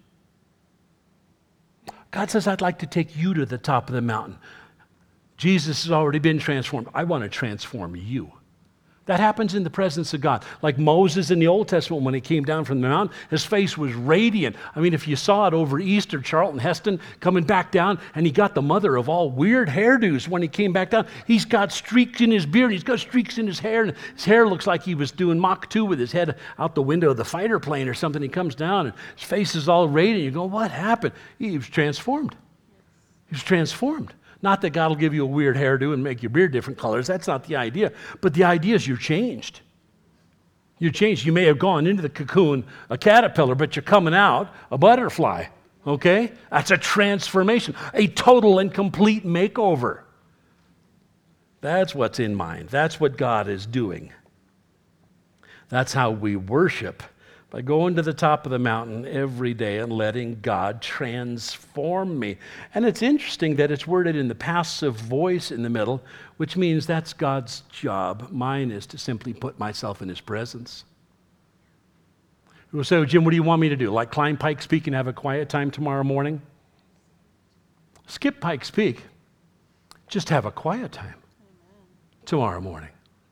God says, I'd like to take you to the top of the mountain. Jesus has already been transformed. I want to transform you. That happens in the presence of God. Like Moses in the Old Testament, when he came down from the mountain, his face was radiant. I mean, if you saw it over Easter, Charlton Heston coming back down, and he got the mother of all weird hairdos when he came back down. He's got streaks in his beard, he's got streaks in his hair, and his hair looks like he was doing Mach two with his head out the window of the fighter plane or something. He comes down, and his face is all radiant. You go, what happened? He was transformed. He was transformed. Not that God will give you a weird hairdo and make your beard different colors. That's not the idea. But the idea is you're changed. You're changed. You may have gone into the cocoon a caterpillar, but you're coming out a butterfly. Okay? That's a transformation, a total and complete makeover. That's what's in mind. That's what God is doing. That's how we worship. By going to the top of the mountain every day and letting God transform me. And it's interesting that it's worded in the passive voice in the middle, which means that's God's job. Mine is to simply put myself in his presence. People say, oh, Jim, what do you want me to do? Like climb Pikes Peak and have a quiet time tomorrow morning? Skip Pikes Peak. Just have a quiet time tomorrow morning.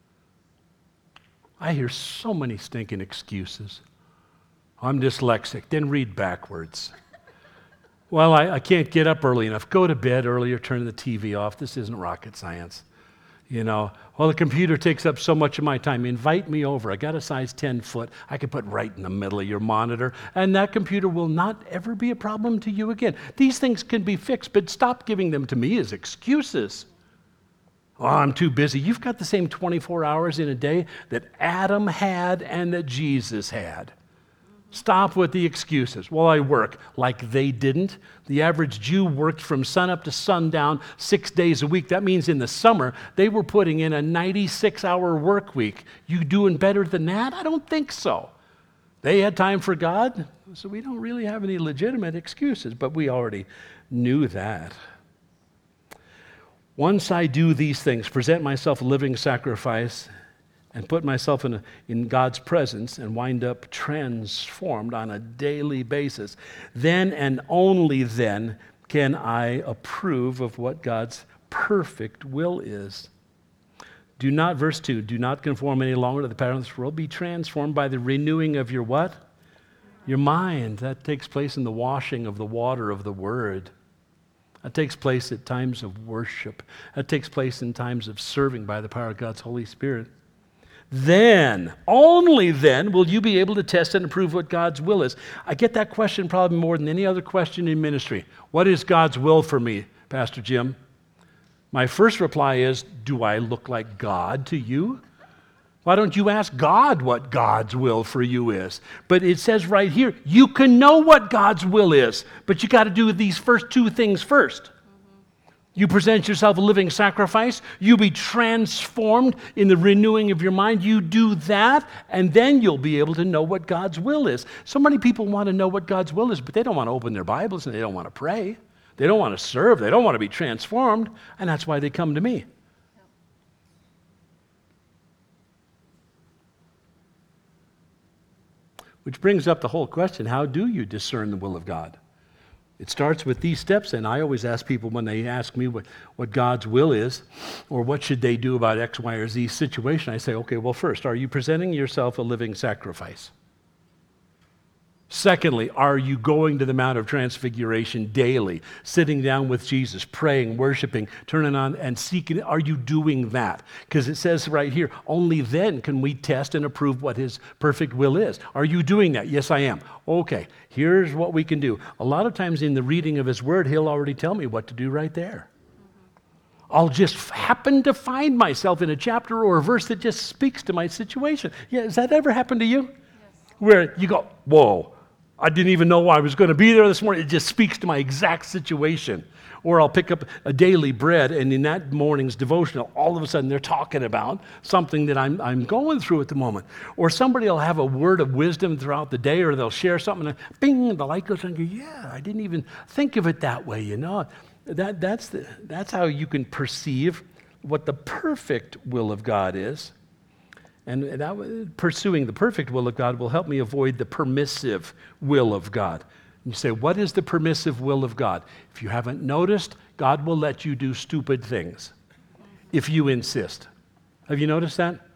I hear so many stinking excuses. I'm dyslexic. Then read backwards. Well, I, I can't get up early enough. Go to bed earlier, turn the T V off. This isn't rocket science. You know, well, the computer takes up so much of my time. Invite me over. I got a size ten foot. I can put right in the middle of your monitor, and that computer will not ever be a problem to you again. These things can be fixed, but stop giving them to me as excuses. Oh, I'm too busy. You've got the same twenty-four hours in a day that Adam had and that Jesus had. Stop with the excuses. Well, I work. Like they didn't. The average Jew worked from sunup to sundown six days a week. That means in the summer, they were putting in a ninety-six hour work week. You doing better than that? I don't think so. They had time for God, so we don't really have any legitimate excuses, but we already knew that. Once I do these things, present myself a living sacrifice, and put myself in, a, in God's presence and wind up transformed on a daily basis, then and only then can I approve of what God's perfect will is. Do not, verse two, do not conform any longer to the pattern of this world. Be transformed by the renewing of your what? Your mind. That takes place in the washing of the water of the Word. That takes place at times of worship. That takes place in times of serving by the power of God's Holy Spirit. Then, only then, will you be able to test and approve what God's will is. I get that question probably more than any other question in ministry. What is God's will for me, Pastor Jim? My first reply is, do I look like God to you? Why don't you ask God what God's will for you is? But it says right here, you can know what God's will is, but you got to do these first two things first. You present yourself a living sacrifice. You be transformed in the renewing of your mind. You do that, and then you'll be able to know what God's will is. So many people want to know what God's will is, but they don't want to open their Bibles, and they don't want to pray. They don't want to serve. They don't want to be transformed, and that's why they come to me. Which brings up the whole question, how do you discern the will of God? It starts with these steps, and I always ask people when they ask me what, what God's will is, or what should they do about X, Y, or Z situation, I say, okay, well, first, are you presenting yourself a living sacrifice? Secondly, are you going to the Mount of Transfiguration daily, sitting down with Jesus, praying, worshiping, turning on and seeking? Are you doing that? Because it says right here, only then can we test and approve what his perfect will is. Are you doing that? Yes, I am. Okay, here's what we can do. A lot of times in the reading of his word, he'll already tell me what to do right there. I'll just happen to find myself in a chapter or a verse that just speaks to my situation. Yeah, has that ever happened to you? Yes. Where you go, whoa, I didn't even know I was going to be there this morning. It just speaks to my exact situation. Or I'll pick up a daily bread, and in that morning's devotional, all of a sudden they're talking about something that I'm I'm going through at the moment. Or somebody will have a word of wisdom throughout the day, or they'll share something, and bing, the light goes on. You go, yeah, I didn't even think of it that way, you know. That, that's, the, that's how you can perceive what the perfect will of God is. And that, pursuing the perfect will of God will help me avoid the permissive will of God. And you say, what is the permissive will of God? If you haven't noticed, God will let you do stupid things if you insist. Have you noticed that?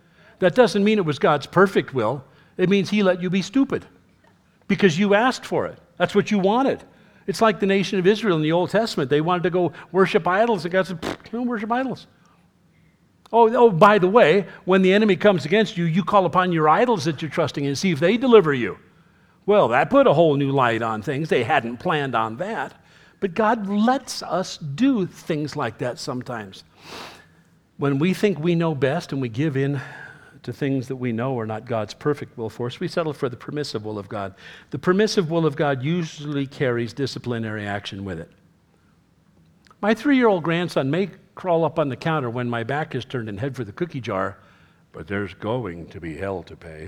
That doesn't mean it was God's perfect will. It means he let you be stupid because you asked for it. That's what you wanted. It's like the nation of Israel in the Old Testament. They wanted to go worship idols, and God said, don't worship idols. Oh, oh, by the way, when the enemy comes against you, you call upon your idols that you're trusting in and see if they deliver you. Well, that put a whole new light on things. They hadn't planned on that. But God lets us do things like that sometimes. When we think we know best and we give in to things that we know are not God's perfect will for us, we settle for the permissive will of God. The permissive will of God usually carries disciplinary action with it. My three-year-old grandson may crawl up on the counter when my back is turned and head for the cookie jar, but there's going to be hell to pay.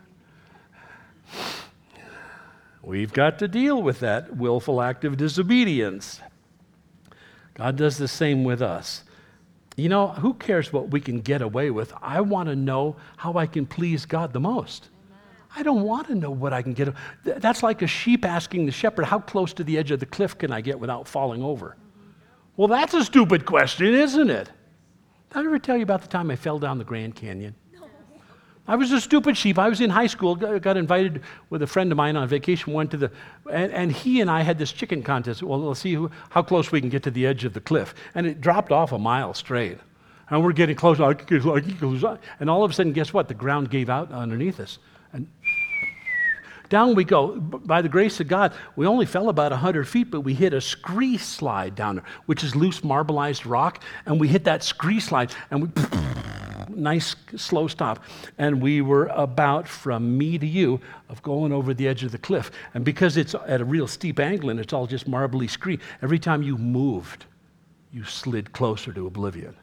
We've got to deal with that willful act of disobedience. God does the same with us. You know, who cares what we can get away with? I want to know how I can please God the most. Amen. I don't want to know what I can get. That's like a sheep asking the shepherd, how close to the edge of the cliff can I get without falling over? Mm-hmm. Well, that's a stupid question, isn't it? Did I ever tell you about the time I fell down the Grand Canyon? No. I was a stupid sheep. I was in high school, got invited with a friend of mine on vacation, went to the, and, and he and I had this chicken contest. Well, let's see who, how close we can get to the edge of the cliff. And it dropped off a mile straight. And we're getting close, and all of a sudden, guess what? The ground gave out underneath us. And down we go. By the grace of God, we only fell about one hundred feet, but we hit a scree slide down there, which is loose marbleized rock, and we hit that scree slide, and we, nice slow stop, and we were about, from me to you, of going over the edge of the cliff. And because it's at a real steep angle and it's all just marbly scree, every time you moved, you slid closer to oblivion.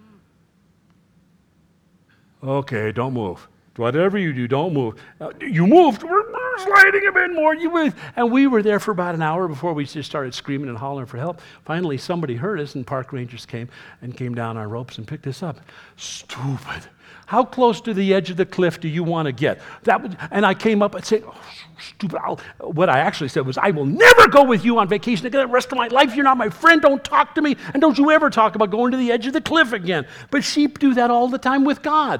Okay, don't move. Whatever you do, don't move. Uh, you moved. We're, we're sliding a bit more. You moved. And we were there for about an hour before we just started screaming and hollering for help. Finally, somebody heard us, and park rangers came and came down our ropes and picked us up. Stupid. How close to the edge of the cliff do you want to get? That was, and I came up and said, oh, stupid. I'll, what I actually said was, I will never go with you on vacation again the rest of my life. You're not my friend. Don't talk to me. And don't you ever talk about going to the edge of the cliff again. But sheep do that all the time with God.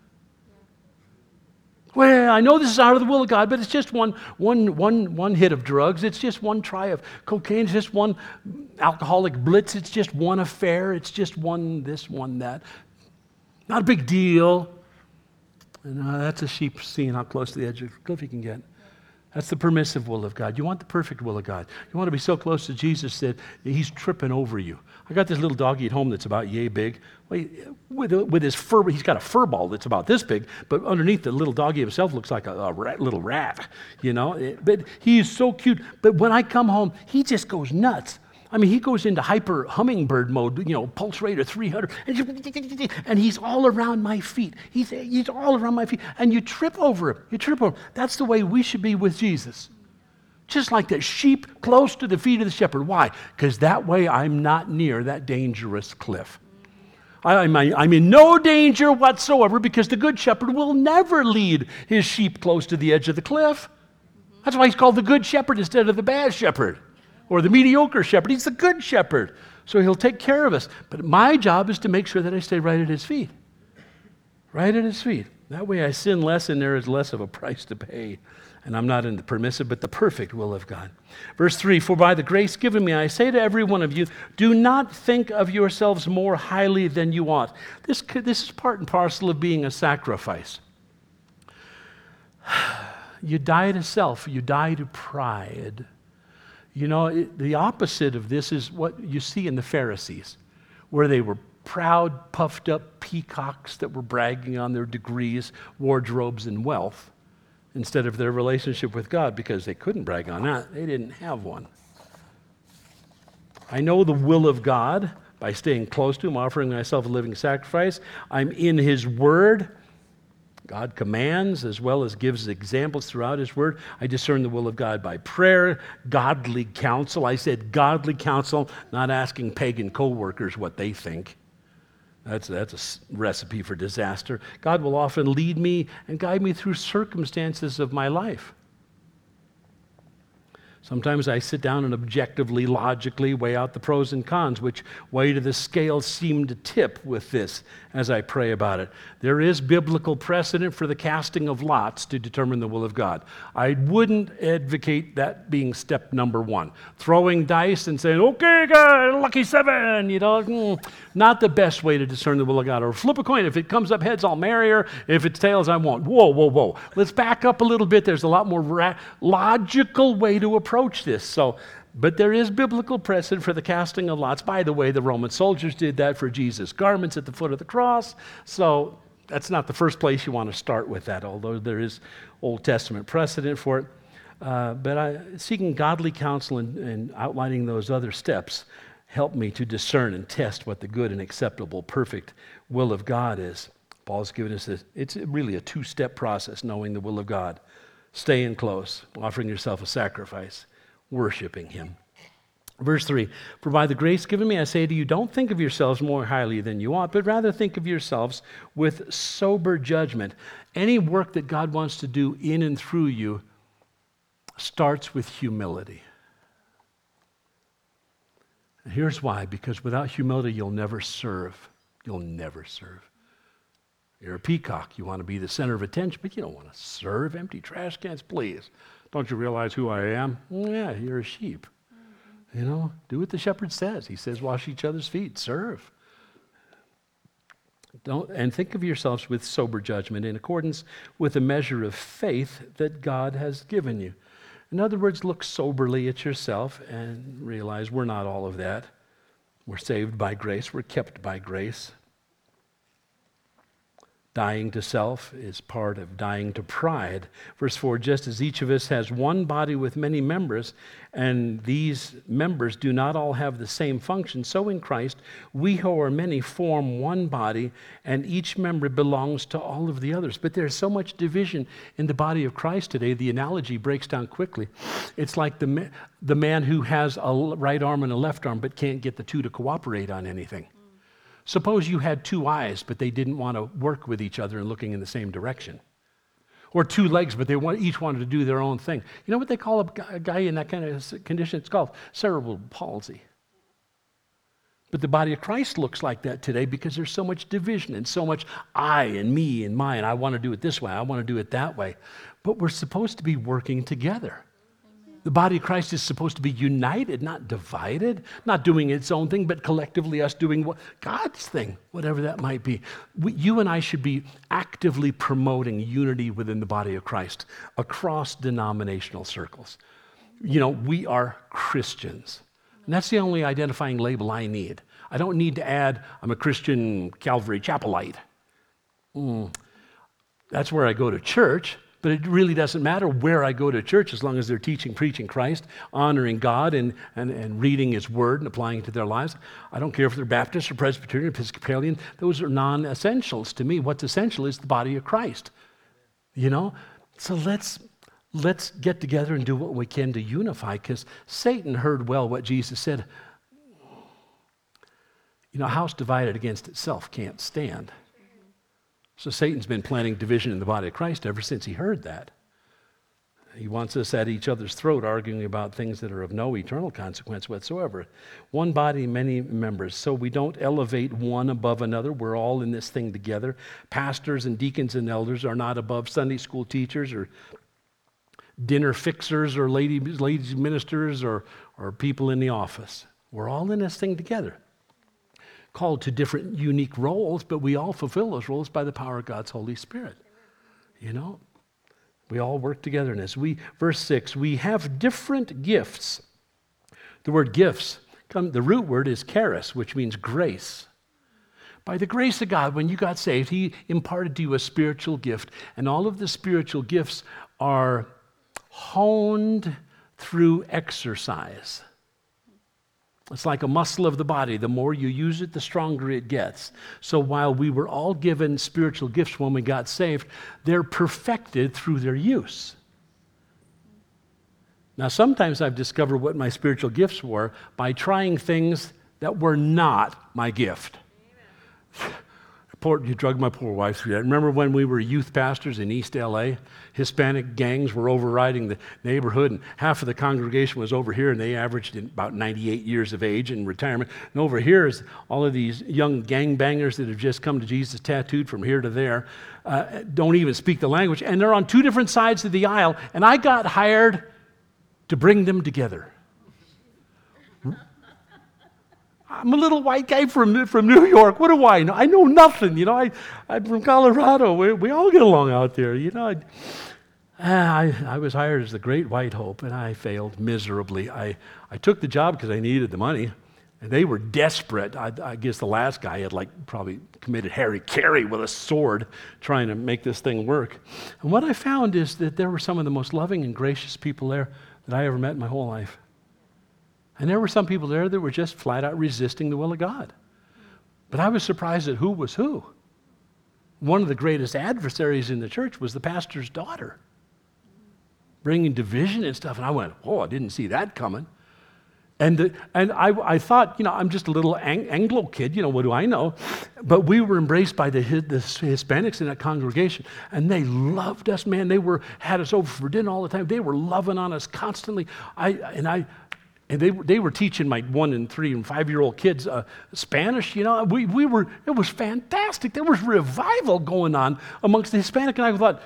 Well, I know this is out of the will of God, but it's just one, one, one, one hit of drugs. It's just one try of cocaine. It's just one alcoholic blitz. It's just one affair. It's just one this, one that. Not a big deal. And uh, that's a sheep seeing how close to the edge of the cliff you can get. That's the permissive will of God. You want the perfect will of God. You want to be so close to Jesus that he's tripping over you. I got this little doggy at home that's about yay big. With, with his fur, he's got a fur ball that's about this big, but underneath the little doggy himself looks like a, a rat, little rat, you know. But he is so cute. But when I come home, he just goes nuts. I mean, he goes into hyper hummingbird mode, you know, pulse rate of three hundred, and he's all around my feet. He's, he's all around my feet, and you trip over him. You trip over him. That's the way we should be with Jesus. Just like that sheep close to the feet of the shepherd. Why? Because that way I'm not near that dangerous cliff. I'm, I'm in no danger whatsoever because the good shepherd will never lead his sheep close to the edge of the cliff. That's why he's called the good shepherd instead of the bad shepherd. Or the mediocre shepherd. He's the good shepherd. So he'll take care of us. But my job is to make sure that I stay right at his feet. Right at his feet. That way I sin less and there is less of a price to pay. And I'm not in the permissive, but the perfect will of God. Verse three, for by the grace given me, I say to every one of you, do not think of yourselves more highly than you ought. This, this is part and parcel of being a sacrifice. You die to self. You die to pride. You know, it, the opposite of this is what you see in the Pharisees, where they were proud, puffed up peacocks that were bragging on their degrees, wardrobes, and wealth, instead of their relationship with God, because they couldn't brag on that. They didn't have one. I know the will of God by staying close to him, offering myself a living sacrifice. I'm in his word. God commands as well as gives examples throughout his word. I discern the will of God by prayer, godly counsel. I said godly counsel, not asking pagan co-workers what they think. That's, that's a recipe for disaster. God will often lead me and guide me through circumstances of my life. Sometimes I sit down and objectively, logically weigh out the pros and cons, which way do the scales seem to tip with this as I pray about it. There is biblical precedent for the casting of lots to determine the will of God. I wouldn't advocate that being step number one. Throwing dice and saying, okay, God, lucky seven, you know, mm, not the best way to discern the will of God. Or flip a coin. If it comes up heads, I'll marry her. If it's tails, I won't. Whoa, whoa, whoa. Let's back up a little bit. There's a lot more ra- logical way to approach this. So, but there is biblical precedent for the casting of lots. By the way, the Roman soldiers did that for Jesus' garments at the foot of the cross. So that's not the first place you want to start with that, although there is Old Testament precedent for it. Uh, but I, seeking godly counsel and, and outlining those other steps help me to discern and test what the good and acceptable, perfect will of God is. Paul's given us this. It's really a two-step process, knowing the will of God. Staying close, offering yourself a sacrifice, worshiping him. Verse three, for by the grace given me, I say to you, don't think of yourselves more highly than you ought, but rather think of yourselves with sober judgment. Any work that God wants to do in and through you starts with humility. And here's why, because without humility, you'll never serve. You'll never serve. You're a peacock. You want to be the center of attention, but you don't want to serve. Empty trash cans, please. Don't you realize who I am? Yeah, you're a sheep. You know, do what the shepherd says. He says, wash each other's feet, serve. Don't, and think of yourselves with sober judgment in accordance with the measure of faith that God has given you. In other words, look soberly at yourself and realize we're not all of that. We're saved by grace. We're kept by grace. Dying to self is part of dying to pride. Verse four, just as each of us has one body with many members, and these members do not all have the same function, so in Christ, we who are many form one body, and each member belongs to all of the others. But there's so much division in the body of Christ today, the analogy breaks down quickly. It's like the, the man who has a right arm and a left arm, but can't get the two to cooperate on anything. Suppose you had two eyes, but they didn't want to work with each other and looking in the same direction. Or two legs, but they want, each wanted to do their own thing. You know what they call a, a guy in that kind of condition? It's called cerebral palsy. But the body of Christ looks like that today because there's so much division and so much I and me and mine. I want to do it this way. I want to do it that way. But we're supposed to be working together. The body of Christ is supposed to be united, not divided, not doing its own thing, but collectively us doing what, God's thing, whatever that might be. We, you and I should be actively promoting unity within the body of Christ across denominational circles. You know, we are Christians. And that's the only identifying label I need. I don't need to add, I'm a Christian Calvary Chapelite. Mm. That's where I go to church. But it really doesn't matter where I go to church as long as they're teaching, preaching Christ, honoring God, and, and, and reading His Word and applying it to their lives. I don't care if they're Baptist or Presbyterian, Episcopalian. Those are non-essentials to me. What's essential is the body of Christ. You know? So let's, let's get together and do what we can to unify, because Satan heard well what Jesus said. You know, a house divided against itself can't stand. So Satan's been planting division in the body of Christ ever since he heard that. He wants us at each other's throat arguing about things that are of no eternal consequence whatsoever. One body, many members. So we don't elevate one above another. We're all in this thing together. Pastors and deacons and elders are not above Sunday school teachers or dinner fixers or ladies, ladies ministers or, or people in the office. We're all in this thing together. Called to different unique roles, but we all fulfill those roles by the power of God's Holy Spirit. You know, we all work together in this. We, verse six, we have different gifts. The word gifts, come, the root word is charis, which means grace. By the grace of God, when you got saved, He imparted to you a spiritual gift, and all of the spiritual gifts are honed through exercise. It's like a muscle of the body. The more you use it, the stronger it gets. So while we were all given spiritual gifts when we got saved, they're perfected through their use. Now, sometimes I've discovered what my spiritual gifts were by trying things that were not my gift. Poor, you drug my poor wife through that. Remember when we were youth pastors in East L A? Hispanic gangs were overriding the neighborhood, and half of the congregation was over here, and they averaged about ninety-eight years of age in retirement. And over here is all of these young gangbangers that have just come to Jesus tattooed from here to there, uh, don't even speak the language, and they're on two different sides of the aisle, and I got hired to bring them together. I'm a little white guy from, from New York. What do I know? I know nothing. You know, I, I'm from Colorado. We, we all get along out there. You know, I, I, I was hired as the Great White Hope, and I failed miserably. I, I took the job because I needed the money, and they were desperate. I, I guess the last guy had, like, probably committed Harry Carey with a sword trying to make this thing work. And what I found is that there were some of the most loving and gracious people there that I ever met in my whole life. And there were some people there that were just flat out resisting the will of God. But I was surprised at who was who. One of the greatest adversaries in the church was the pastor's daughter, bringing division and stuff. And I went, oh, I didn't see that coming. And the, and I, I thought, you know, I'm just a little Ang- Anglo kid, you know, what do I know? But we were embraced by the, the Hispanics in that congregation, and they loved us, man. They were had us over for dinner all the time. They were loving on us constantly. I and I. And they, they were teaching my one and three and five-year-old kids uh, Spanish. You know, we, we were, it was fantastic. There was revival going on amongst the Hispanic. And I thought,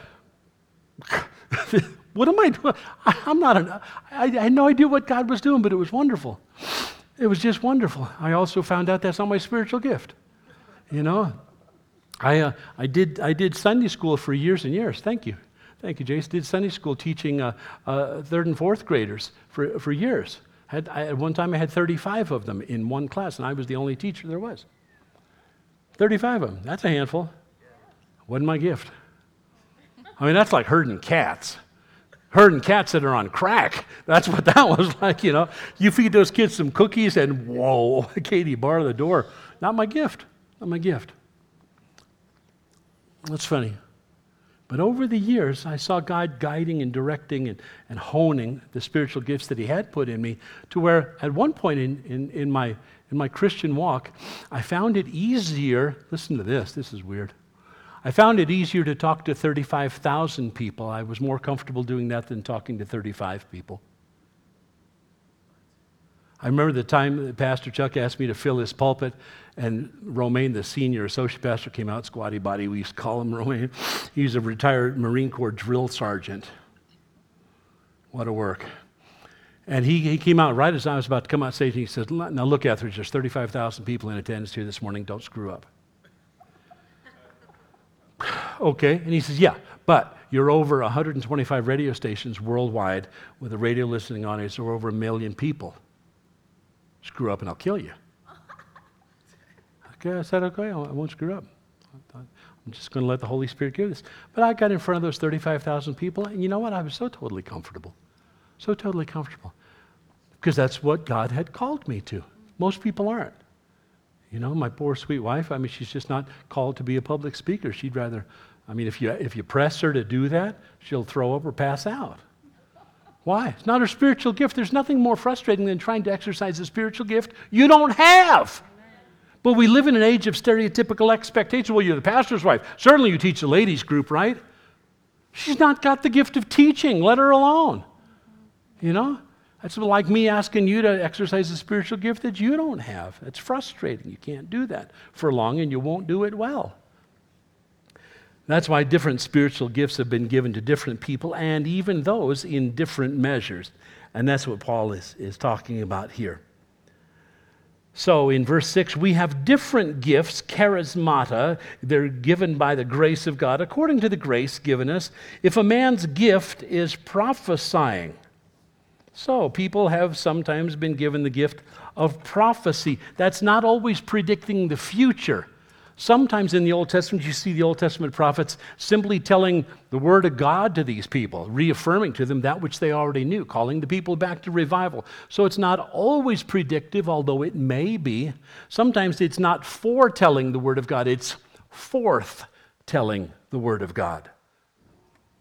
what am I doing? I, I'm not, an, I, I had no idea what God was doing, but it was wonderful. It was just wonderful. I also found out that's not my spiritual gift. You know, I, uh, I, did, I did Sunday school for years and years. Thank you. Thank you, Jason. Did Sunday school teaching uh, uh, third and fourth graders for, for years. Had, I, at one time, I had thirty-five of them in one class, and I was the only teacher there was. thirty-five of them. That's a handful. Wasn't my gift. I mean, that's like herding cats. Herding cats that are on crack. That's what that was like, you know. You feed those kids some cookies, and whoa, Katie, bar the door. Not my gift. Not my gift. That's funny. But over the years, I saw God guiding and directing and, and honing the spiritual gifts that he had put in me to where at one point in, in, in, my, in my Christian walk, I found it easier, listen to this, this is weird. I found it easier to talk to thirty-five thousand people. I was more comfortable doing that than talking to thirty-five people. I remember the time that Pastor Chuck asked me to fill his pulpit, and Romaine, the senior associate pastor, came out, squatty body, we used to call him Romaine. He's a retired Marine Corps drill sergeant. What a work. And he, he came out right as I was about to come out stage, and he said, now look, Etheridge, there's thirty-five thousand people in attendance here this morning, don't screw up. Okay, and he says, yeah, but you're over one hundred twenty-five radio stations worldwide with a radio listening audience, or over a million people. Screw up and I'll kill you. Okay, I said, okay, I won't screw up. I'm just going to let the Holy Spirit give this. But I got in front of those thirty-five thousand people, and you know what? I was so totally comfortable. So totally comfortable. Because that's what God had called me to. Most people aren't. You know, my poor sweet wife, I mean, she's just not called to be a public speaker. She'd rather, I mean, if you if you press her to do that, she'll throw up or pass out. Why? It's not her spiritual gift. There's nothing more frustrating than trying to exercise a spiritual gift you don't have. But we live in an age of stereotypical expectations. Well, you're the pastor's wife. Certainly you teach the ladies group, right? She's not got the gift of teaching. Let her alone. You know? That's like me asking you to exercise a spiritual gift that you don't have. It's frustrating. You can't do that for long, and you won't do it well. That's why different spiritual gifts have been given to different people, and even those in different measures. And that's what Paul is, is talking about here. So in verse six, we have different gifts, charismata. They're given by the grace of God, according to the grace given us. If a man's gift is prophesying, so people have sometimes been given the gift of prophecy. That's not always predicting the future. Sometimes in the Old Testament, you see the Old Testament prophets simply telling the word of God to these people, reaffirming to them that which they already knew, calling the people back to revival. So it's not always predictive, although it may be. Sometimes it's not foretelling the word of God, it's forth telling the word of God.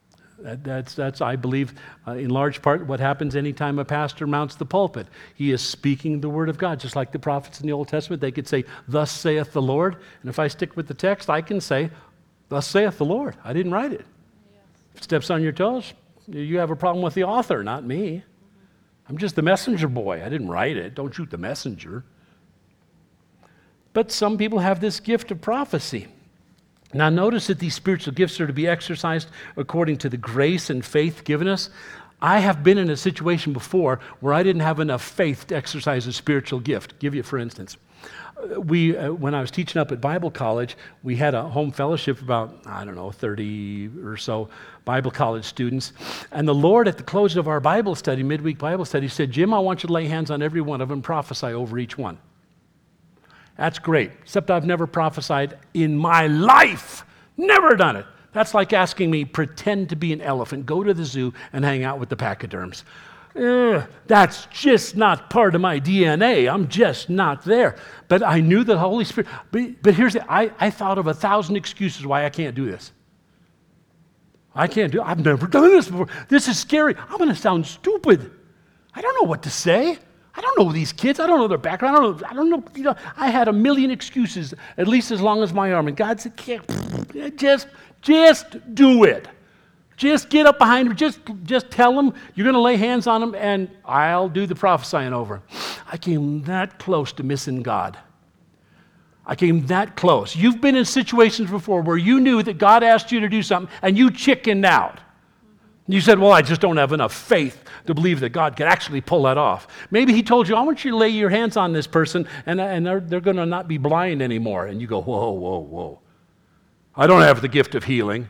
That, that's, that's, I believe, uh, in large part what happens anytime a pastor mounts the pulpit. He is speaking the word of God, just like the prophets in the Old Testament. They could say, thus saith the Lord. And if I stick with the text, I can say, thus saith the Lord. I didn't write it. Yes. Steps on your toes, you have a problem with the author, not me. Mm-hmm. I'm just the messenger boy. I didn't write it. Don't shoot the messenger. But some people have this gift of prophecy. Now notice that these spiritual gifts are to be exercised according to the grace and faith given us. I have been in a situation before where I didn't have enough faith to exercise a spiritual gift. Give you, for instance, we uh, when I was teaching up at Bible college, we had a home fellowship of about, I don't know, thirty or so Bible college students. And the Lord, at the close of our Bible study, midweek Bible study, said, Jim, I want you to lay hands on every one of them, prophesy over each one. That's great, except I've never prophesied in my life. Never done it. That's like asking me, pretend to be an elephant, go to the zoo and hang out with the pachyderms. Ugh, that's just not part of my D N A. I'm just not there. But I knew the Holy Spirit. But, but here's the, I, I thought of a thousand excuses why I can't do this. I can't do it. I've never done this before. This is scary. I'm going to sound stupid. I don't know what to say. I don't know these kids. I don't know their background. I don't know. I don't know. You know, I had a million excuses, at least as long as my arm. And God said, just, just do it. Just get up behind them. Just, just tell them you're going to lay hands on them, and I'll do the prophesying over. I came that close to missing God. I came that close. You've been in situations before where you knew that God asked you to do something, and you chickened out. You said, well, I just don't have enough faith to believe that God could actually pull that off. Maybe he told you, I want you to lay your hands on this person, and, and they're, they're going to not be blind anymore. And you go, whoa, whoa, whoa. I don't have the gift of healing.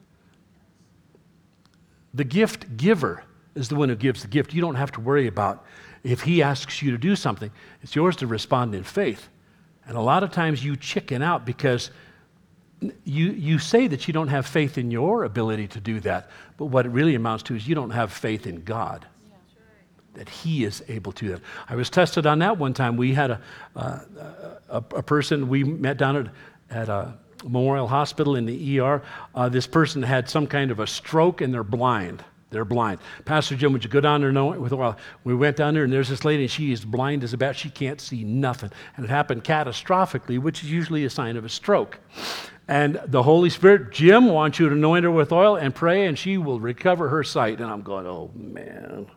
The gift giver is the one who gives the gift. You don't have to worry about if he asks you to do something. It's yours to respond in faith. And a lot of times you chicken out because You, you say that you don't have faith in your ability to do that, but what it really amounts to is you don't have faith in God, yeah, that he is able to do that. I was tested on that one time. We had a, uh, a, a person, we met down at, at a Memorial Hospital in the E R. Uh, this person had some kind of a stroke and they're blind. They're blind. Pastor Jim, would you go down there and with a while? We went down there and there's this lady and she is blind as a bat. She can't see nothing. And it happened catastrophically, which is usually a sign of a stroke. And the Holy Spirit, Jim, wants you to anoint her with oil and pray, and she will recover her sight. And I'm going, oh, man.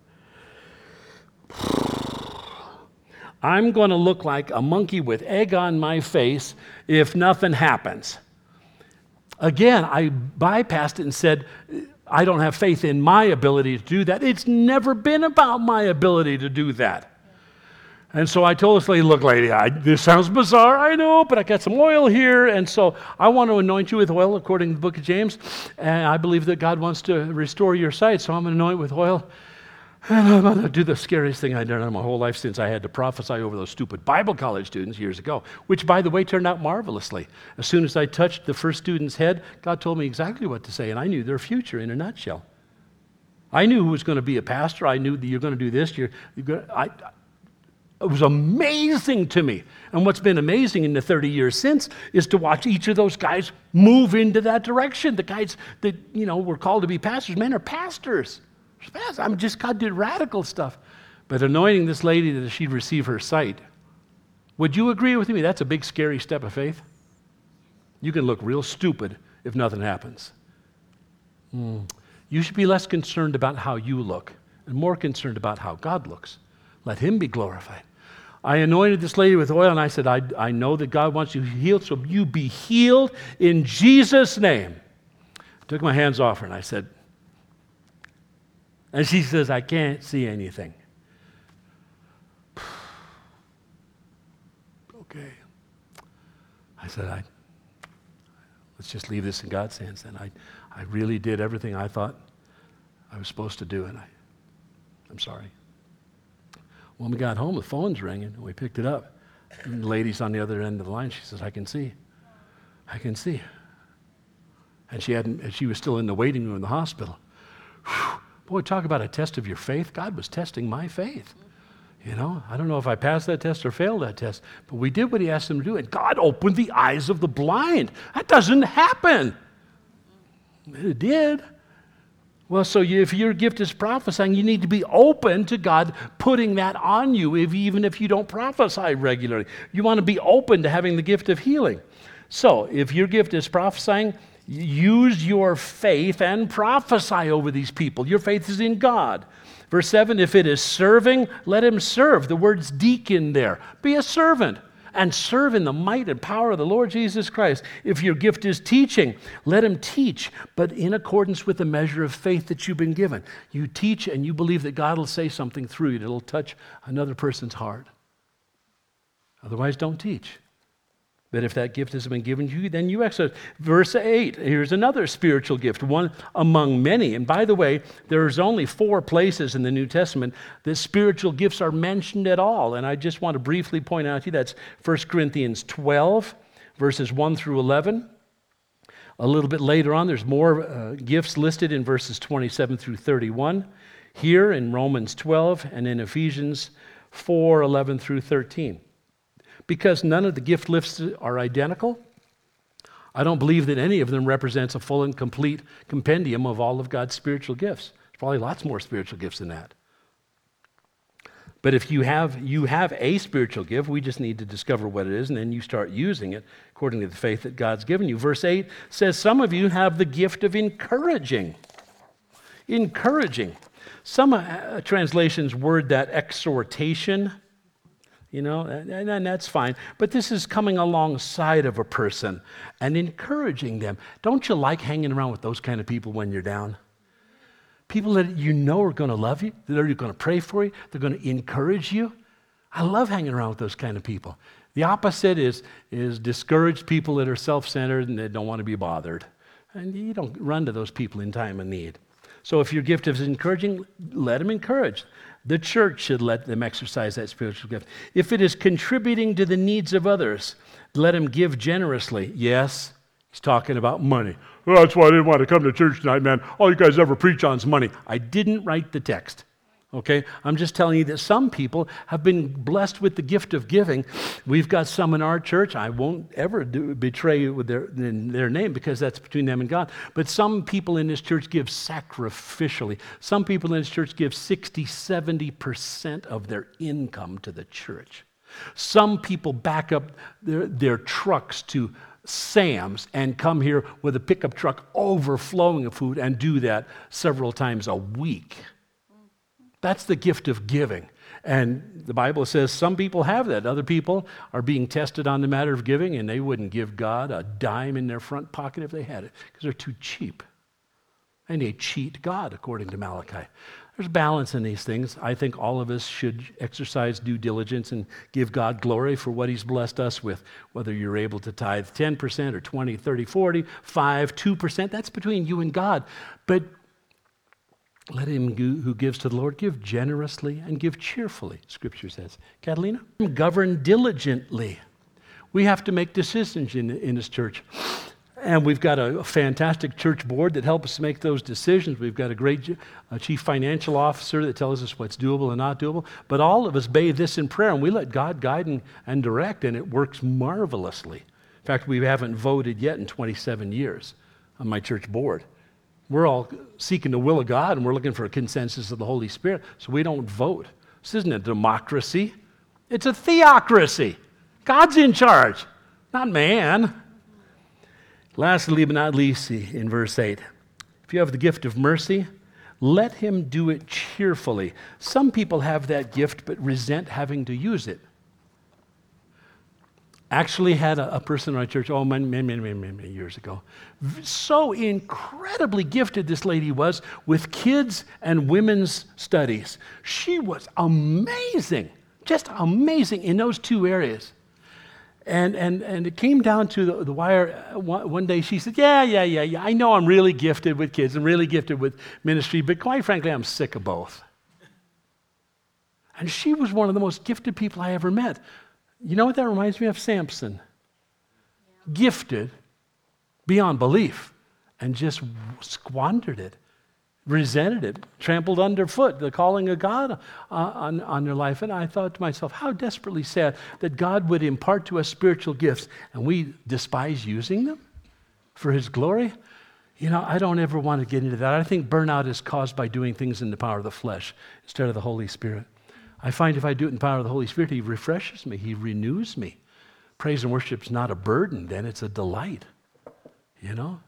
I'm going to look like a monkey with egg on my face if nothing happens. Again, I bypassed it and said, I don't have faith in my ability to do that. It's never been about my ability to do that. And so I told this lady, look, lady, I, this sounds bizarre, I know, but I got some oil here, and so I want to anoint you with oil according to the book of James, and I believe that God wants to restore your sight, so I'm going to anoint with oil, and I'm going to do the scariest thing I've done in my whole life since I had to prophesy over those stupid Bible college students years ago, which, by the way, turned out marvelously. As soon as I touched the first student's head, God told me exactly what to say, and I knew their future in a nutshell. I knew who was going to be a pastor. I knew that you're going to do this. You're, you're going to, I, It was amazing to me. And what's been amazing in the thirty years since is to watch each of those guys move into that direction. The guys that, you know, were called to be pastors, men are pastors. I'm just, God did radical stuff. But anointing this lady that she'd receive her sight, would you agree with me? That's a big, scary step of faith. You can look real stupid if nothing happens. Mm. You should be less concerned about how you look and more concerned about how God looks. Let him be glorified. I anointed this lady with oil, and I said, I, I know that God wants you healed, so you be healed in Jesus' name. I took my hands off her, and I said, and she says, I can't see anything. Okay. I said, I, let's just leave this in God's hands. And I, I really did everything I thought I was supposed to do, and I, I'm sorry. When we got home, the phone's ringing, and we picked it up. And the lady's on the other end of the line. She says, I can see. I can see. And she hadn't, and she was still in the waiting room in the hospital. Whew. Boy, talk about a test of your faith. God was testing my faith. You know, I don't know if I passed that test or failed that test, but we did what he asked him to do, and God opened the eyes of the blind. That doesn't happen. It did. Well, so you, if your gift is prophesying, you need to be open to God putting that on you, if, even if you don't prophesy regularly. You want to be open to having the gift of healing. So, if your gift is prophesying, use your faith and prophesy over these people. Your faith is in God. Verse seven, if it is serving, let him serve. The word's deacon there. Be a servant and serve in the might and power of the Lord Jesus Christ. If your gift is teaching, let him teach, but in accordance with the measure of faith that you've been given. You teach and you believe that God will say something through you that will touch another person's heart. Otherwise, don't teach. But if that gift has been given to you, then you exercise. Verse eight, here's another spiritual gift, one among many. And by the way, there's only four places in the New Testament that spiritual gifts are mentioned at all. And I just want to briefly point out to you, that's First Corinthians twelve, verses one through eleven. A little bit later on, there's more uh, gifts listed in verses twenty-seven through thirty-one. Here in Romans twelve and in Ephesians four, eleven through thirteen. Because none of the gift lists are identical, I don't believe that any of them represents a full and complete compendium of all of God's spiritual gifts. There's probably lots more spiritual gifts than that. But if you have you have a spiritual gift, we just need to discover what it is, and then you start using it according to the faith that God's given you. Verse eight says, some of you have the gift of encouraging. Encouraging. Some uh, translations word that exhortation. You know, and, and that's fine. But this is coming alongside of a person and encouraging them. Don't you like hanging around with those kind of people when you're down? People that you know are going to love you, that are going to pray for you, they're going to encourage you. I love hanging around with those kind of people. The opposite is, is discouraged people that are self-centered and they don't want to be bothered. And you don't run to those people in time of need. So if your gift is encouraging, let them encourage. The church should let them exercise that spiritual gift. If it is contributing to the needs of others, let them give generously. Yes, he's talking about money. Well, that's why I didn't want to come to church tonight, man. All you guys ever preach on is money. I didn't write the text. Okay, I'm just telling you that some people have been blessed with the gift of giving. We've got some in our church. I won't ever do, betray with their, their name because that's between them and God. But some people in this church give sacrificially. Some people in this church give sixty, seventy percent of their income to the church. Some people back up their, their trucks to Sam's and come here with a pickup truck overflowing of food and do that several times a week. That's the gift of giving. And the Bible says some people have that. Other people are being tested on the matter of giving, and they wouldn't give God a dime in their front pocket if they had it, because they're too cheap. And they cheat God, according to Malachi. There's balance in these things. I think all of us should exercise due diligence and give God glory for what he's blessed us with. Whether you're able to tithe ten percent or twenty, thirty, forty, five, two percent, that's between you and God. But let him who gives to the Lord give generously and give cheerfully, Scripture says. Catalina? Govern diligently. We have to make decisions in, in this church. And we've got a, a fantastic church board that helps us make those decisions. We've got a great uh, chief financial officer that tells us what's doable and not doable. But all of us bathe this in prayer, and we let God guide and, and direct, and it works marvelously. In fact, we haven't voted yet in twenty-seven years on my church board. We're all seeking the will of God, and we're looking for a consensus of the Holy Spirit, so we don't vote. This isn't a democracy. It's a theocracy. God's in charge, not man. Lastly, but not least, in verse eight, if you have the gift of mercy, let him do it cheerfully. Some people have that gift but resent having to use it. Actually had a, a person in our church, oh, many, many, many, many, many years ago. So incredibly gifted this lady was with kids and women's studies. She was amazing, just amazing in those two areas. And and and it came down to the, the wire. One, one day she said, yeah, yeah, yeah, yeah, I know I'm really gifted with kids and really gifted with ministry, but quite frankly, I'm sick of both. And she was one of the most gifted people I ever met. You know what that reminds me of? Samson. Yeah. Gifted beyond belief and just squandered it, resented it, trampled underfoot the calling of God uh, on, on their life. And I thought to myself, how desperately sad that God would impart to us spiritual gifts and we despise using them for his glory. You know, I don't ever want to get into that. I think burnout is caused by doing things in the power of the flesh instead of the Holy Spirit. I find if I do it in the power of the Holy Spirit, He refreshes me, He renews me. Praise and worship is not a burden, then it's a delight, you know?